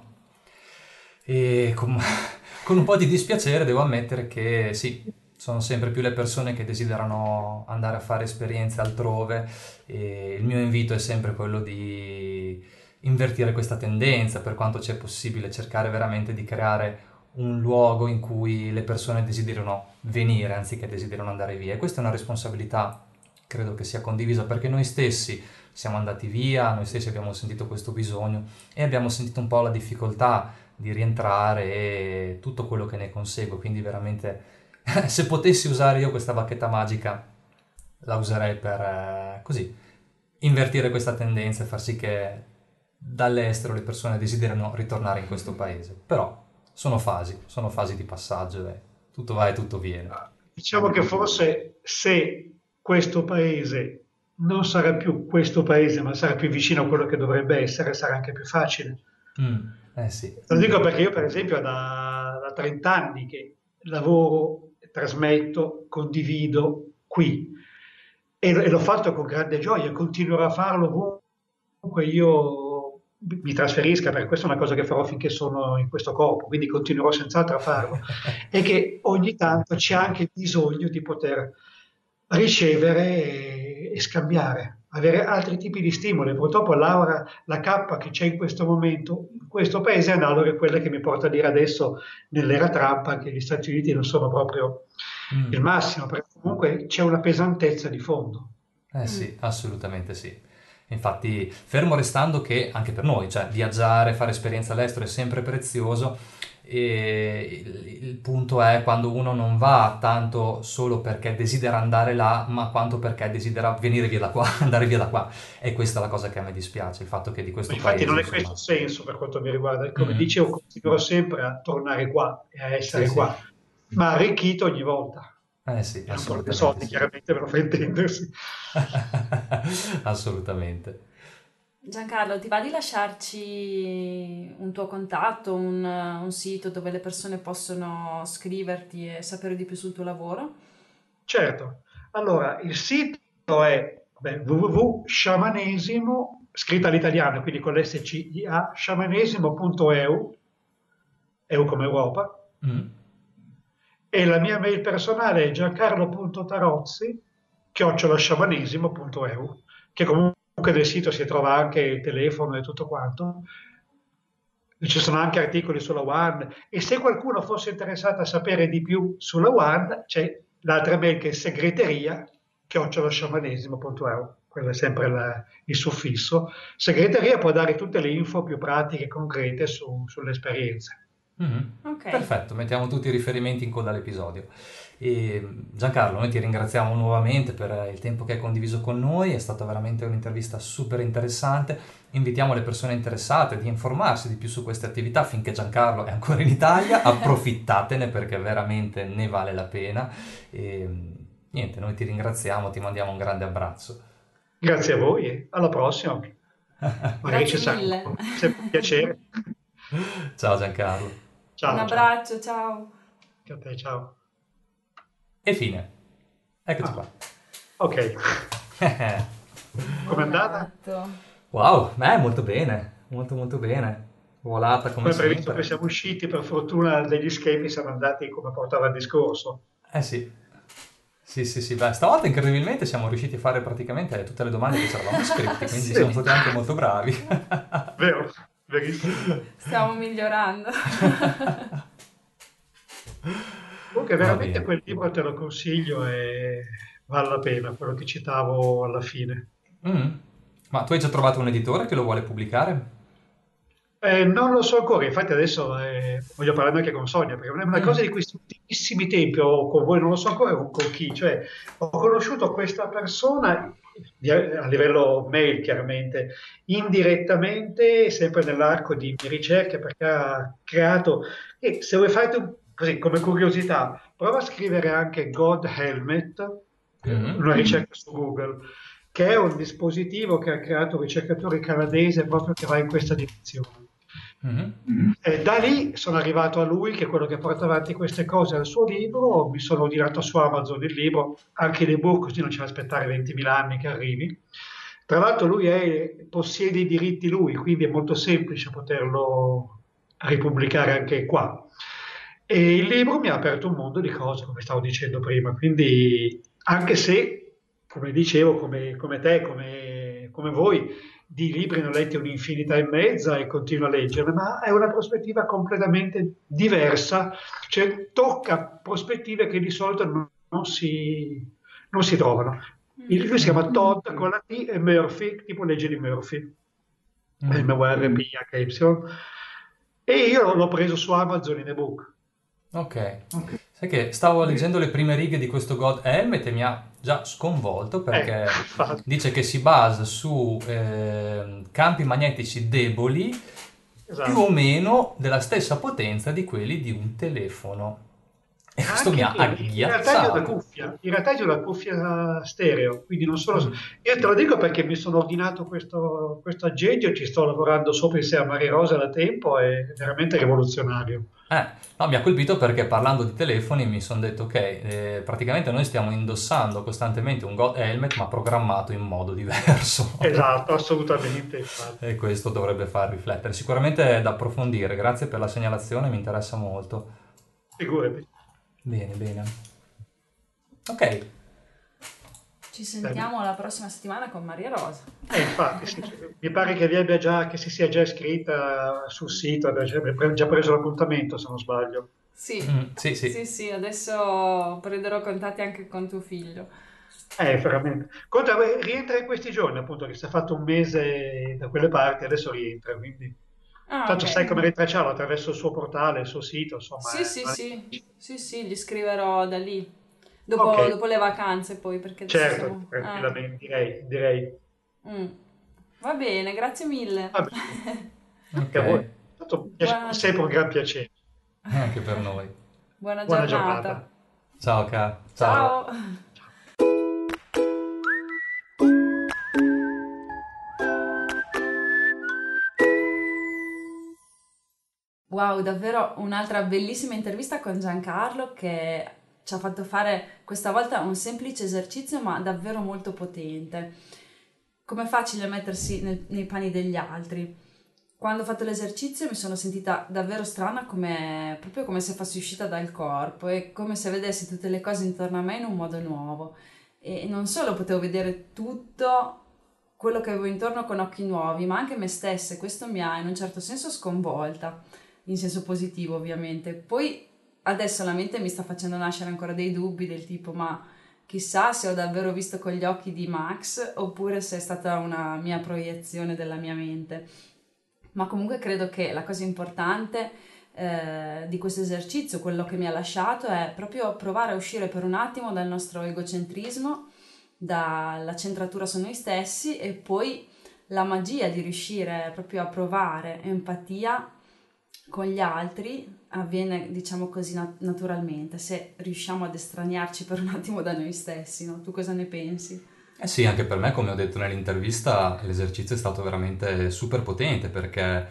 [SPEAKER 2] E con, con un po' di dispiacere devo ammettere che sì, sono sempre più le persone che desiderano andare a fare esperienze altrove e il mio invito è sempre quello di invertire questa tendenza, per quanto c'è possibile, cercare veramente di creare un luogo in cui le persone desiderano venire anziché desiderano andare via. E questa è una responsabilità, credo che sia condivisa, perché noi stessi siamo andati via, noi stessi abbiamo sentito questo bisogno e abbiamo sentito un po' la difficoltà di rientrare e tutto quello che ne consegue. Quindi veramente, se potessi usare io questa bacchetta magica, la userei per eh, così invertire questa tendenza e far sì che dall'estero le persone desiderino ritornare in questo paese. Però sono fasi, sono fasi di passaggio e tutto va e tutto viene.
[SPEAKER 3] Diciamo che forse se questo paese non sarà più questo paese, ma sarà più vicino a quello che dovrebbe essere, sarà anche più facile.
[SPEAKER 2] Mm, eh sì.
[SPEAKER 3] Lo dico perché io, per esempio, da, da trenta anni che lavoro, trasmetto, condivido qui e, e l'ho fatto con grande gioia, continuerò a farlo ovunque io mi trasferisca, perché questa è una cosa che farò finché sono in questo corpo, quindi continuerò senz'altro a farlo, e che ogni tanto c'è anche bisogno di poter ricevere e, e scambiare, avere altri tipi di stimoli. Purtroppo Laura, la cappa che c'è in questo momento, in questo paese è analoga a quella che mi porta a dire adesso nell'era Trump che gli Stati Uniti non sono proprio il
[SPEAKER 2] Mm.
[SPEAKER 3] massimo, perché comunque c'è una pesantezza di fondo.
[SPEAKER 2] Eh
[SPEAKER 1] Mm.
[SPEAKER 2] sì, assolutamente sì. Infatti, fermo restando che anche per noi, cioè viaggiare, fare esperienze all'estero è sempre prezioso e il, il punto è quando uno non va tanto solo perché desidera andare là, ma quanto perché desidera venire via da qua, andare via da qua. E questa è la cosa che a me dispiace, il fatto che di questo
[SPEAKER 3] Infatti
[SPEAKER 2] paese,
[SPEAKER 3] non è questo
[SPEAKER 2] insomma...
[SPEAKER 3] il senso per quanto mi riguarda. Come
[SPEAKER 2] Mm,
[SPEAKER 3] dicevo, continuerò sempre a tornare qua e a
[SPEAKER 2] sì,
[SPEAKER 3] essere
[SPEAKER 2] sì.
[SPEAKER 3] qua, ma arricchito ogni volta.
[SPEAKER 2] Eh sì,
[SPEAKER 3] E non con i
[SPEAKER 2] assolutamente
[SPEAKER 3] soldi,
[SPEAKER 2] sì.
[SPEAKER 3] chiaramente, ve lo fa intendersi.
[SPEAKER 2] Assolutamente.
[SPEAKER 1] Giancarlo, ti va di lasciarci un tuo contatto, un, un sito dove le persone possono scriverti e sapere di più sul tuo lavoro?
[SPEAKER 3] Certo. Allora, il sito è beh, w w w punto sciamanesimo, scritta all'italiano, quindi con l'esse ci i a, sciamanesimo punto e u, e u come Europa,
[SPEAKER 2] Mm.
[SPEAKER 3] e la mia mail personale è giancarlo.tarozzi chiocciolasciamanesimo.eu, che comunque nel sito si trova anche il telefono e tutto quanto. Ci sono anche articoli sulla One, e se qualcuno fosse interessato a sapere di più sulla One c'è l'altra mail che è segreteria chiocciolasciamanesimo.eu, quello è sempre la- il suffisso. Segreteria può dare tutte le info più pratiche e concrete su- sulle esperienze.
[SPEAKER 2] Mhm.
[SPEAKER 1] Ok,
[SPEAKER 2] Perfetto, mettiamo tutti i riferimenti in coda all'episodio. E Giancarlo, noi ti ringraziamo nuovamente per il tempo che hai condiviso con noi, è stata veramente un'intervista super interessante. Invitiamo le persone interessate di informarsi di più su queste attività finché Giancarlo è ancora in Italia, approfittatene perché veramente ne vale la pena. E niente, noi ti ringraziamo, ti mandiamo un grande abbraccio.
[SPEAKER 3] Grazie a voi e alla prossima. Magari ci
[SPEAKER 1] grazie
[SPEAKER 3] sarà
[SPEAKER 1] mille.
[SPEAKER 3] sempre un piacere.
[SPEAKER 2] Ciao Giancarlo.
[SPEAKER 1] Un
[SPEAKER 3] Ciao, ciao.
[SPEAKER 1] abbraccio, ciao.
[SPEAKER 3] A te, ciao.
[SPEAKER 2] E fine. Eccoci
[SPEAKER 3] Ah,
[SPEAKER 2] qua.
[SPEAKER 3] ok. Com'è andata?
[SPEAKER 1] Volato.
[SPEAKER 2] Wow, beh, molto bene, molto molto bene. Volata come
[SPEAKER 3] Come previsto, poi
[SPEAKER 2] sempre.
[SPEAKER 3] siamo usciti, per fortuna degli schemi siamo andati come portava il discorso.
[SPEAKER 2] Eh sì, sì, sì, sì. Beh, stavolta incredibilmente siamo riusciti a fare praticamente tutte le domande che ci eravamo scritti, quindi siamo
[SPEAKER 1] Sì,
[SPEAKER 2] stati anche molto bravi.
[SPEAKER 3] Vero, verissimo.
[SPEAKER 1] stiamo migliorando.
[SPEAKER 3] Comunque
[SPEAKER 2] Va
[SPEAKER 3] veramente
[SPEAKER 2] bene.
[SPEAKER 3] quel libro te lo consiglio, è vale la pena, quello che citavo alla fine.
[SPEAKER 2] Mm. Ma tu hai già trovato un editore che lo vuole pubblicare?
[SPEAKER 3] Eh, non lo so ancora, infatti adesso eh, voglio parlarne anche con Sonia, perché è una cosa
[SPEAKER 2] Mm.
[SPEAKER 3] di questi ultimissimi tempi, o con voi non lo so ancora con, con chi, cioè ho conosciuto questa persona di- a livello mail chiaramente, indirettamente, sempre nell'arco di, di ricerche, perché ha creato, e se vuoi fare tu, così come curiosità, prova a scrivere anche God Helmet, eh,
[SPEAKER 2] Mm.
[SPEAKER 3] una ricerca su Google, che è un dispositivo che ha creato un ricercatore canadese proprio che va in questa direzione.
[SPEAKER 2] Mhm.
[SPEAKER 3] E da lì sono arrivato a lui, che è quello che porta avanti queste cose al suo libro, mi sono ordinato su Amazon il libro, anche l'ebook, così non c'è da aspettare ventimila anni che arrivi. Tra l'altro lui è, possiede i diritti lui, quindi è molto semplice poterlo ripubblicare anche qua. E il libro mi ha aperto un mondo di cose, come stavo dicendo prima, quindi anche se, come dicevo, come, come te, come, come voi, di libri ne ho letti un'infinità e mezza e continuo a leggere, ma è una prospettiva completamente diversa, cioè tocca prospettive che di solito non, non si, non si trovano. Il
[SPEAKER 1] Mm.
[SPEAKER 3] libro si chiama Todd con la T e Murphy, tipo legge di Murphy,
[SPEAKER 2] Mm.
[SPEAKER 3] M U R P H Y, e io l'ho preso su Amazon in ebook.
[SPEAKER 2] Ok. Sai che stavo leggendo le prime righe di questo God Helmet e mi ha già sconvolto
[SPEAKER 3] Eh,
[SPEAKER 2] perché
[SPEAKER 3] infatti,
[SPEAKER 2] dice che si basa su ehm, campi magnetici deboli più o
[SPEAKER 3] esatto.
[SPEAKER 2] meno della stessa potenza di quelli di un telefono. E questo mi
[SPEAKER 3] Anche
[SPEAKER 2] ha
[SPEAKER 3] meno, in realtà è di una
[SPEAKER 2] agghiacciato.
[SPEAKER 3] cuffia, in realtà è di una cuffia stereo, quindi non solo.
[SPEAKER 2] Mm.
[SPEAKER 3] Io te lo dico perché mi sono ordinato questo, questo aggeggio, ci sto lavorando sopra insieme a Maria Rosa da tempo, è veramente rivoluzionario.
[SPEAKER 2] Eh, no, mi ha colpito perché parlando di telefoni mi sono detto, ok, eh, praticamente noi stiamo indossando costantemente un God Helmet ma programmato in modo diverso.
[SPEAKER 3] Esatto, assolutamente, infatti.
[SPEAKER 2] E questo dovrebbe far riflettere. Sicuramente è da approfondire, grazie per la segnalazione, mi interessa molto.
[SPEAKER 3] Figurati.
[SPEAKER 2] Bene, bene. Ok,
[SPEAKER 1] Ci
[SPEAKER 3] Eh,
[SPEAKER 1] sentiamo la prossima settimana con Maria Rosa.
[SPEAKER 3] eh, infatti, sì, sì. Mi pare che vi abbia già, che si sia già iscritta sul sito, abbia già abbia già preso l'appuntamento, se non sbaglio.
[SPEAKER 1] Sì,
[SPEAKER 2] mm, sì,
[SPEAKER 1] sì,
[SPEAKER 2] sì.
[SPEAKER 1] sì, adesso prenderò contatti anche con tuo figlio.
[SPEAKER 3] Eh, veramente. Conta, beh, rientra in questi giorni, appunto, che si è fatto un mese da quelle parti, adesso rientra, quindi.
[SPEAKER 1] Ah,
[SPEAKER 3] Tanto sai
[SPEAKER 1] ok.
[SPEAKER 3] come ritracciarlo attraverso il suo portale, il suo sito, insomma.
[SPEAKER 1] Sì,
[SPEAKER 3] eh,
[SPEAKER 1] sì,
[SPEAKER 3] non è
[SPEAKER 1] sì,
[SPEAKER 3] difficile.
[SPEAKER 1] sì, sì, gli scriverò da lì. Dopo,
[SPEAKER 3] Ok,
[SPEAKER 1] dopo le vacanze poi, perché adesso
[SPEAKER 3] certo,
[SPEAKER 1] siamo... Ah,
[SPEAKER 3] tranquillamente, direi, direi.
[SPEAKER 1] mm. Va bene, grazie mille.
[SPEAKER 3] Va bene,
[SPEAKER 2] Ok,
[SPEAKER 3] anche a voi. È stato un piace-
[SPEAKER 1] Buona,
[SPEAKER 3] sempre un gran piacere.
[SPEAKER 2] anche per noi.
[SPEAKER 1] buona
[SPEAKER 3] Buona giornata.
[SPEAKER 1] giornata.
[SPEAKER 2] Ciao, Ca. Ciao.
[SPEAKER 1] Ciao. Wow, davvero un'altra bellissima intervista con Giancarlo che ci ha fatto fare questa volta un semplice esercizio ma davvero molto potente. Com'è facile mettersi nel- nei panni degli altri. Quando ho fatto l'esercizio mi sono sentita davvero strana, come, proprio come se fossi uscita dal corpo e come se vedessi tutte le cose intorno a me in un modo nuovo. E non solo potevo vedere tutto quello che avevo intorno con occhi nuovi, ma anche me stessa, e questo mi ha in un certo senso sconvolta, in senso positivo ovviamente. Poi adesso la mente mi sta facendo nascere ancora dei dubbi del tipo, ma chissà se ho davvero visto con gli occhi di Max oppure se è stata una mia proiezione della mia mente. Ma comunque credo che la cosa importante eh, di questo esercizio, quello che mi ha lasciato, è proprio provare a uscire per un attimo dal nostro egocentrismo, dalla centratura su noi stessi e poi la magia di riuscire proprio a provare empatia con gli altri avviene, diciamo così, nat- naturalmente, se riusciamo ad estraniarci per un attimo da noi stessi, no? Tu cosa ne pensi?
[SPEAKER 2] Eh sì, anche per me, come ho detto nell'intervista, l'esercizio è stato veramente super potente perché,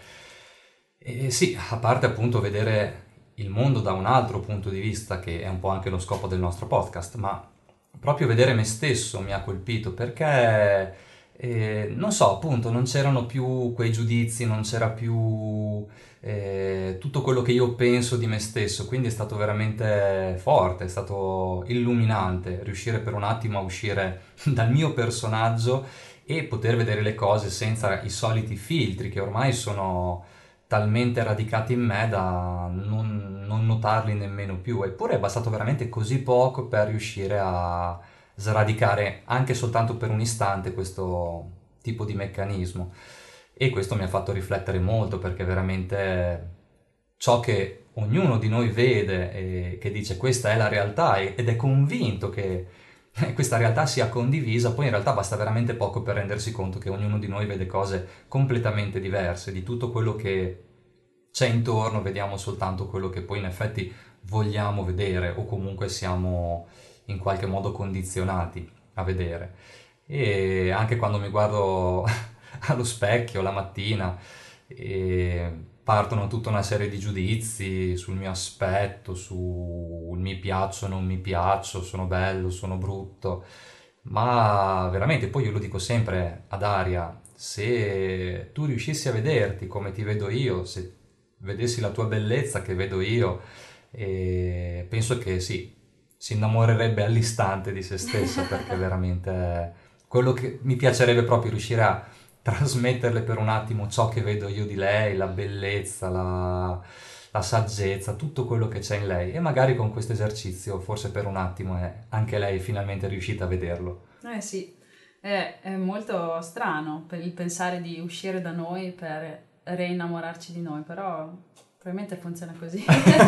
[SPEAKER 2] eh, sì, a parte appunto vedere il mondo da un altro punto di vista, che è un po' anche lo scopo del nostro podcast, ma proprio vedere me stesso mi ha colpito perché, eh, non so, appunto, non c'erano più quei giudizi, non c'era più eh, tutto quello che io penso di me stesso, quindi è stato veramente forte, è stato illuminante riuscire per un attimo a uscire dal mio personaggio e poter vedere le cose senza i soliti filtri che ormai sono talmente radicati in me da non, non notarli nemmeno più. Eppure è bastato veramente così poco per riuscire a, sradicare anche soltanto per un istante questo tipo di meccanismo. E questo mi ha fatto riflettere molto, perché veramente ciò che ognuno di noi vede e che dice questa è la realtà ed è convinto che questa realtà sia condivisa, poi in realtà basta veramente poco per rendersi conto che ognuno di noi vede cose completamente diverse. Di tutto quello che c'è intorno vediamo soltanto quello che poi in effetti vogliamo vedere, o comunque siamo in qualche modo condizionati a vedere. E anche quando mi guardo allo specchio la mattina e partono tutta una serie di giudizi sul mio aspetto, su mi piaccio, non mi piaccio, sono bello, sono brutto, ma veramente poi io lo dico sempre ad Aria: se tu riuscissi a vederti come ti vedo io, se vedessi la tua bellezza che vedo io, e penso che sì, si innamorerebbe all'istante di se stessa, perché veramente quello che mi piacerebbe proprio riuscire a trasmetterle per un attimo ciò che vedo io di lei, la bellezza, la, la saggezza, tutto quello che c'è in lei, e magari con questo esercizio forse per un attimo è anche lei finalmente riuscita a vederlo.
[SPEAKER 1] Eh sì, è, è molto strano per il pensare di uscire da noi per reinnamorarci di noi, però probabilmente funziona così.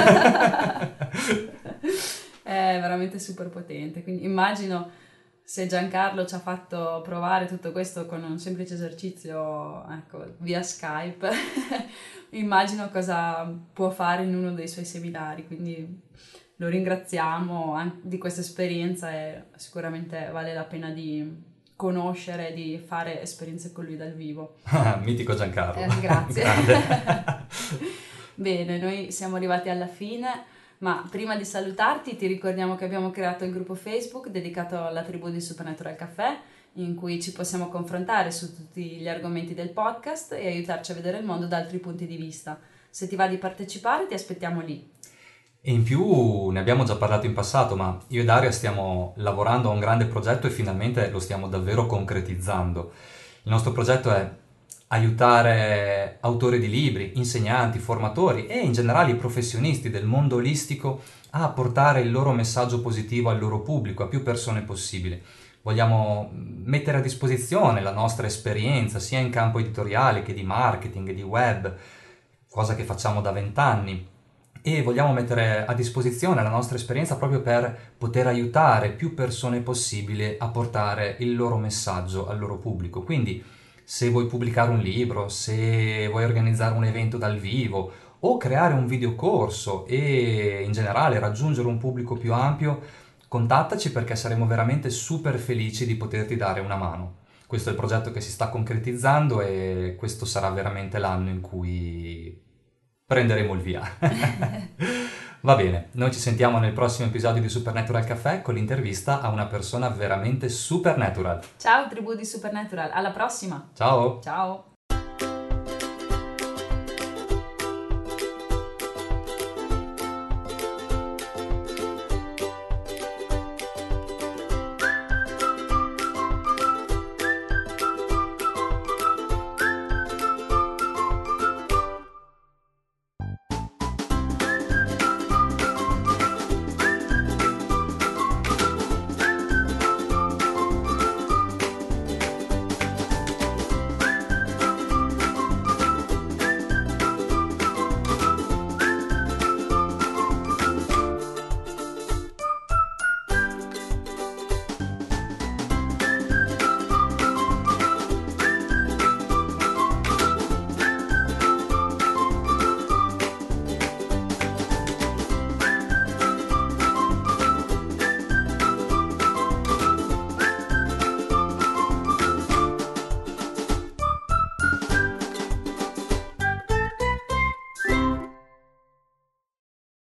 [SPEAKER 1] È veramente super potente, quindi immagino se Giancarlo ci ha fatto provare tutto questo con un semplice esercizio, ecco, via Skype, immagino cosa può fare in uno dei suoi seminari, quindi lo ringraziamo an- di questa esperienza e sicuramente vale la pena di conoscere, di fare esperienze con lui dal vivo.
[SPEAKER 2] Mitico Giancarlo.
[SPEAKER 1] Eh, grazie.
[SPEAKER 2] Grande.
[SPEAKER 1] Bene, noi siamo arrivati alla fine, ma prima di salutarti ti ricordiamo che abbiamo creato il gruppo Facebook dedicato alla tribù di Supernatural Café, in cui ci possiamo confrontare su tutti gli argomenti del podcast e aiutarci a vedere il mondo da altri punti di vista. Se ti va di partecipare, ti aspettiamo lì.
[SPEAKER 2] E in più ne abbiamo già parlato in passato, ma io ed Aria stiamo lavorando a un grande progetto e finalmente lo stiamo davvero concretizzando. Il nostro progetto è aiutare autori di libri, insegnanti, formatori e in generale i professionisti del mondo olistico a portare il loro messaggio positivo al loro pubblico, a più persone possibile. Vogliamo mettere a disposizione la nostra esperienza sia in campo editoriale che di marketing e di web, cosa che facciamo da vent'anni. E vogliamo mettere a disposizione la nostra esperienza proprio per poter aiutare più persone possibile a portare il loro messaggio al loro pubblico. Quindi se vuoi pubblicare un libro, se vuoi organizzare un evento dal vivo o creare un videocorso e in generale raggiungere un pubblico più ampio, contattaci, perché saremo veramente super felici di poterti dare una mano. Questo è il progetto che si sta concretizzando e questo sarà veramente l'anno in cui prenderemo il via. Va bene, noi ci sentiamo nel prossimo episodio di Supernatural Café con l'intervista a una persona veramente supernatural.
[SPEAKER 1] Ciao tribù di Supernatural, alla prossima!
[SPEAKER 2] Ciao!
[SPEAKER 1] Ciao!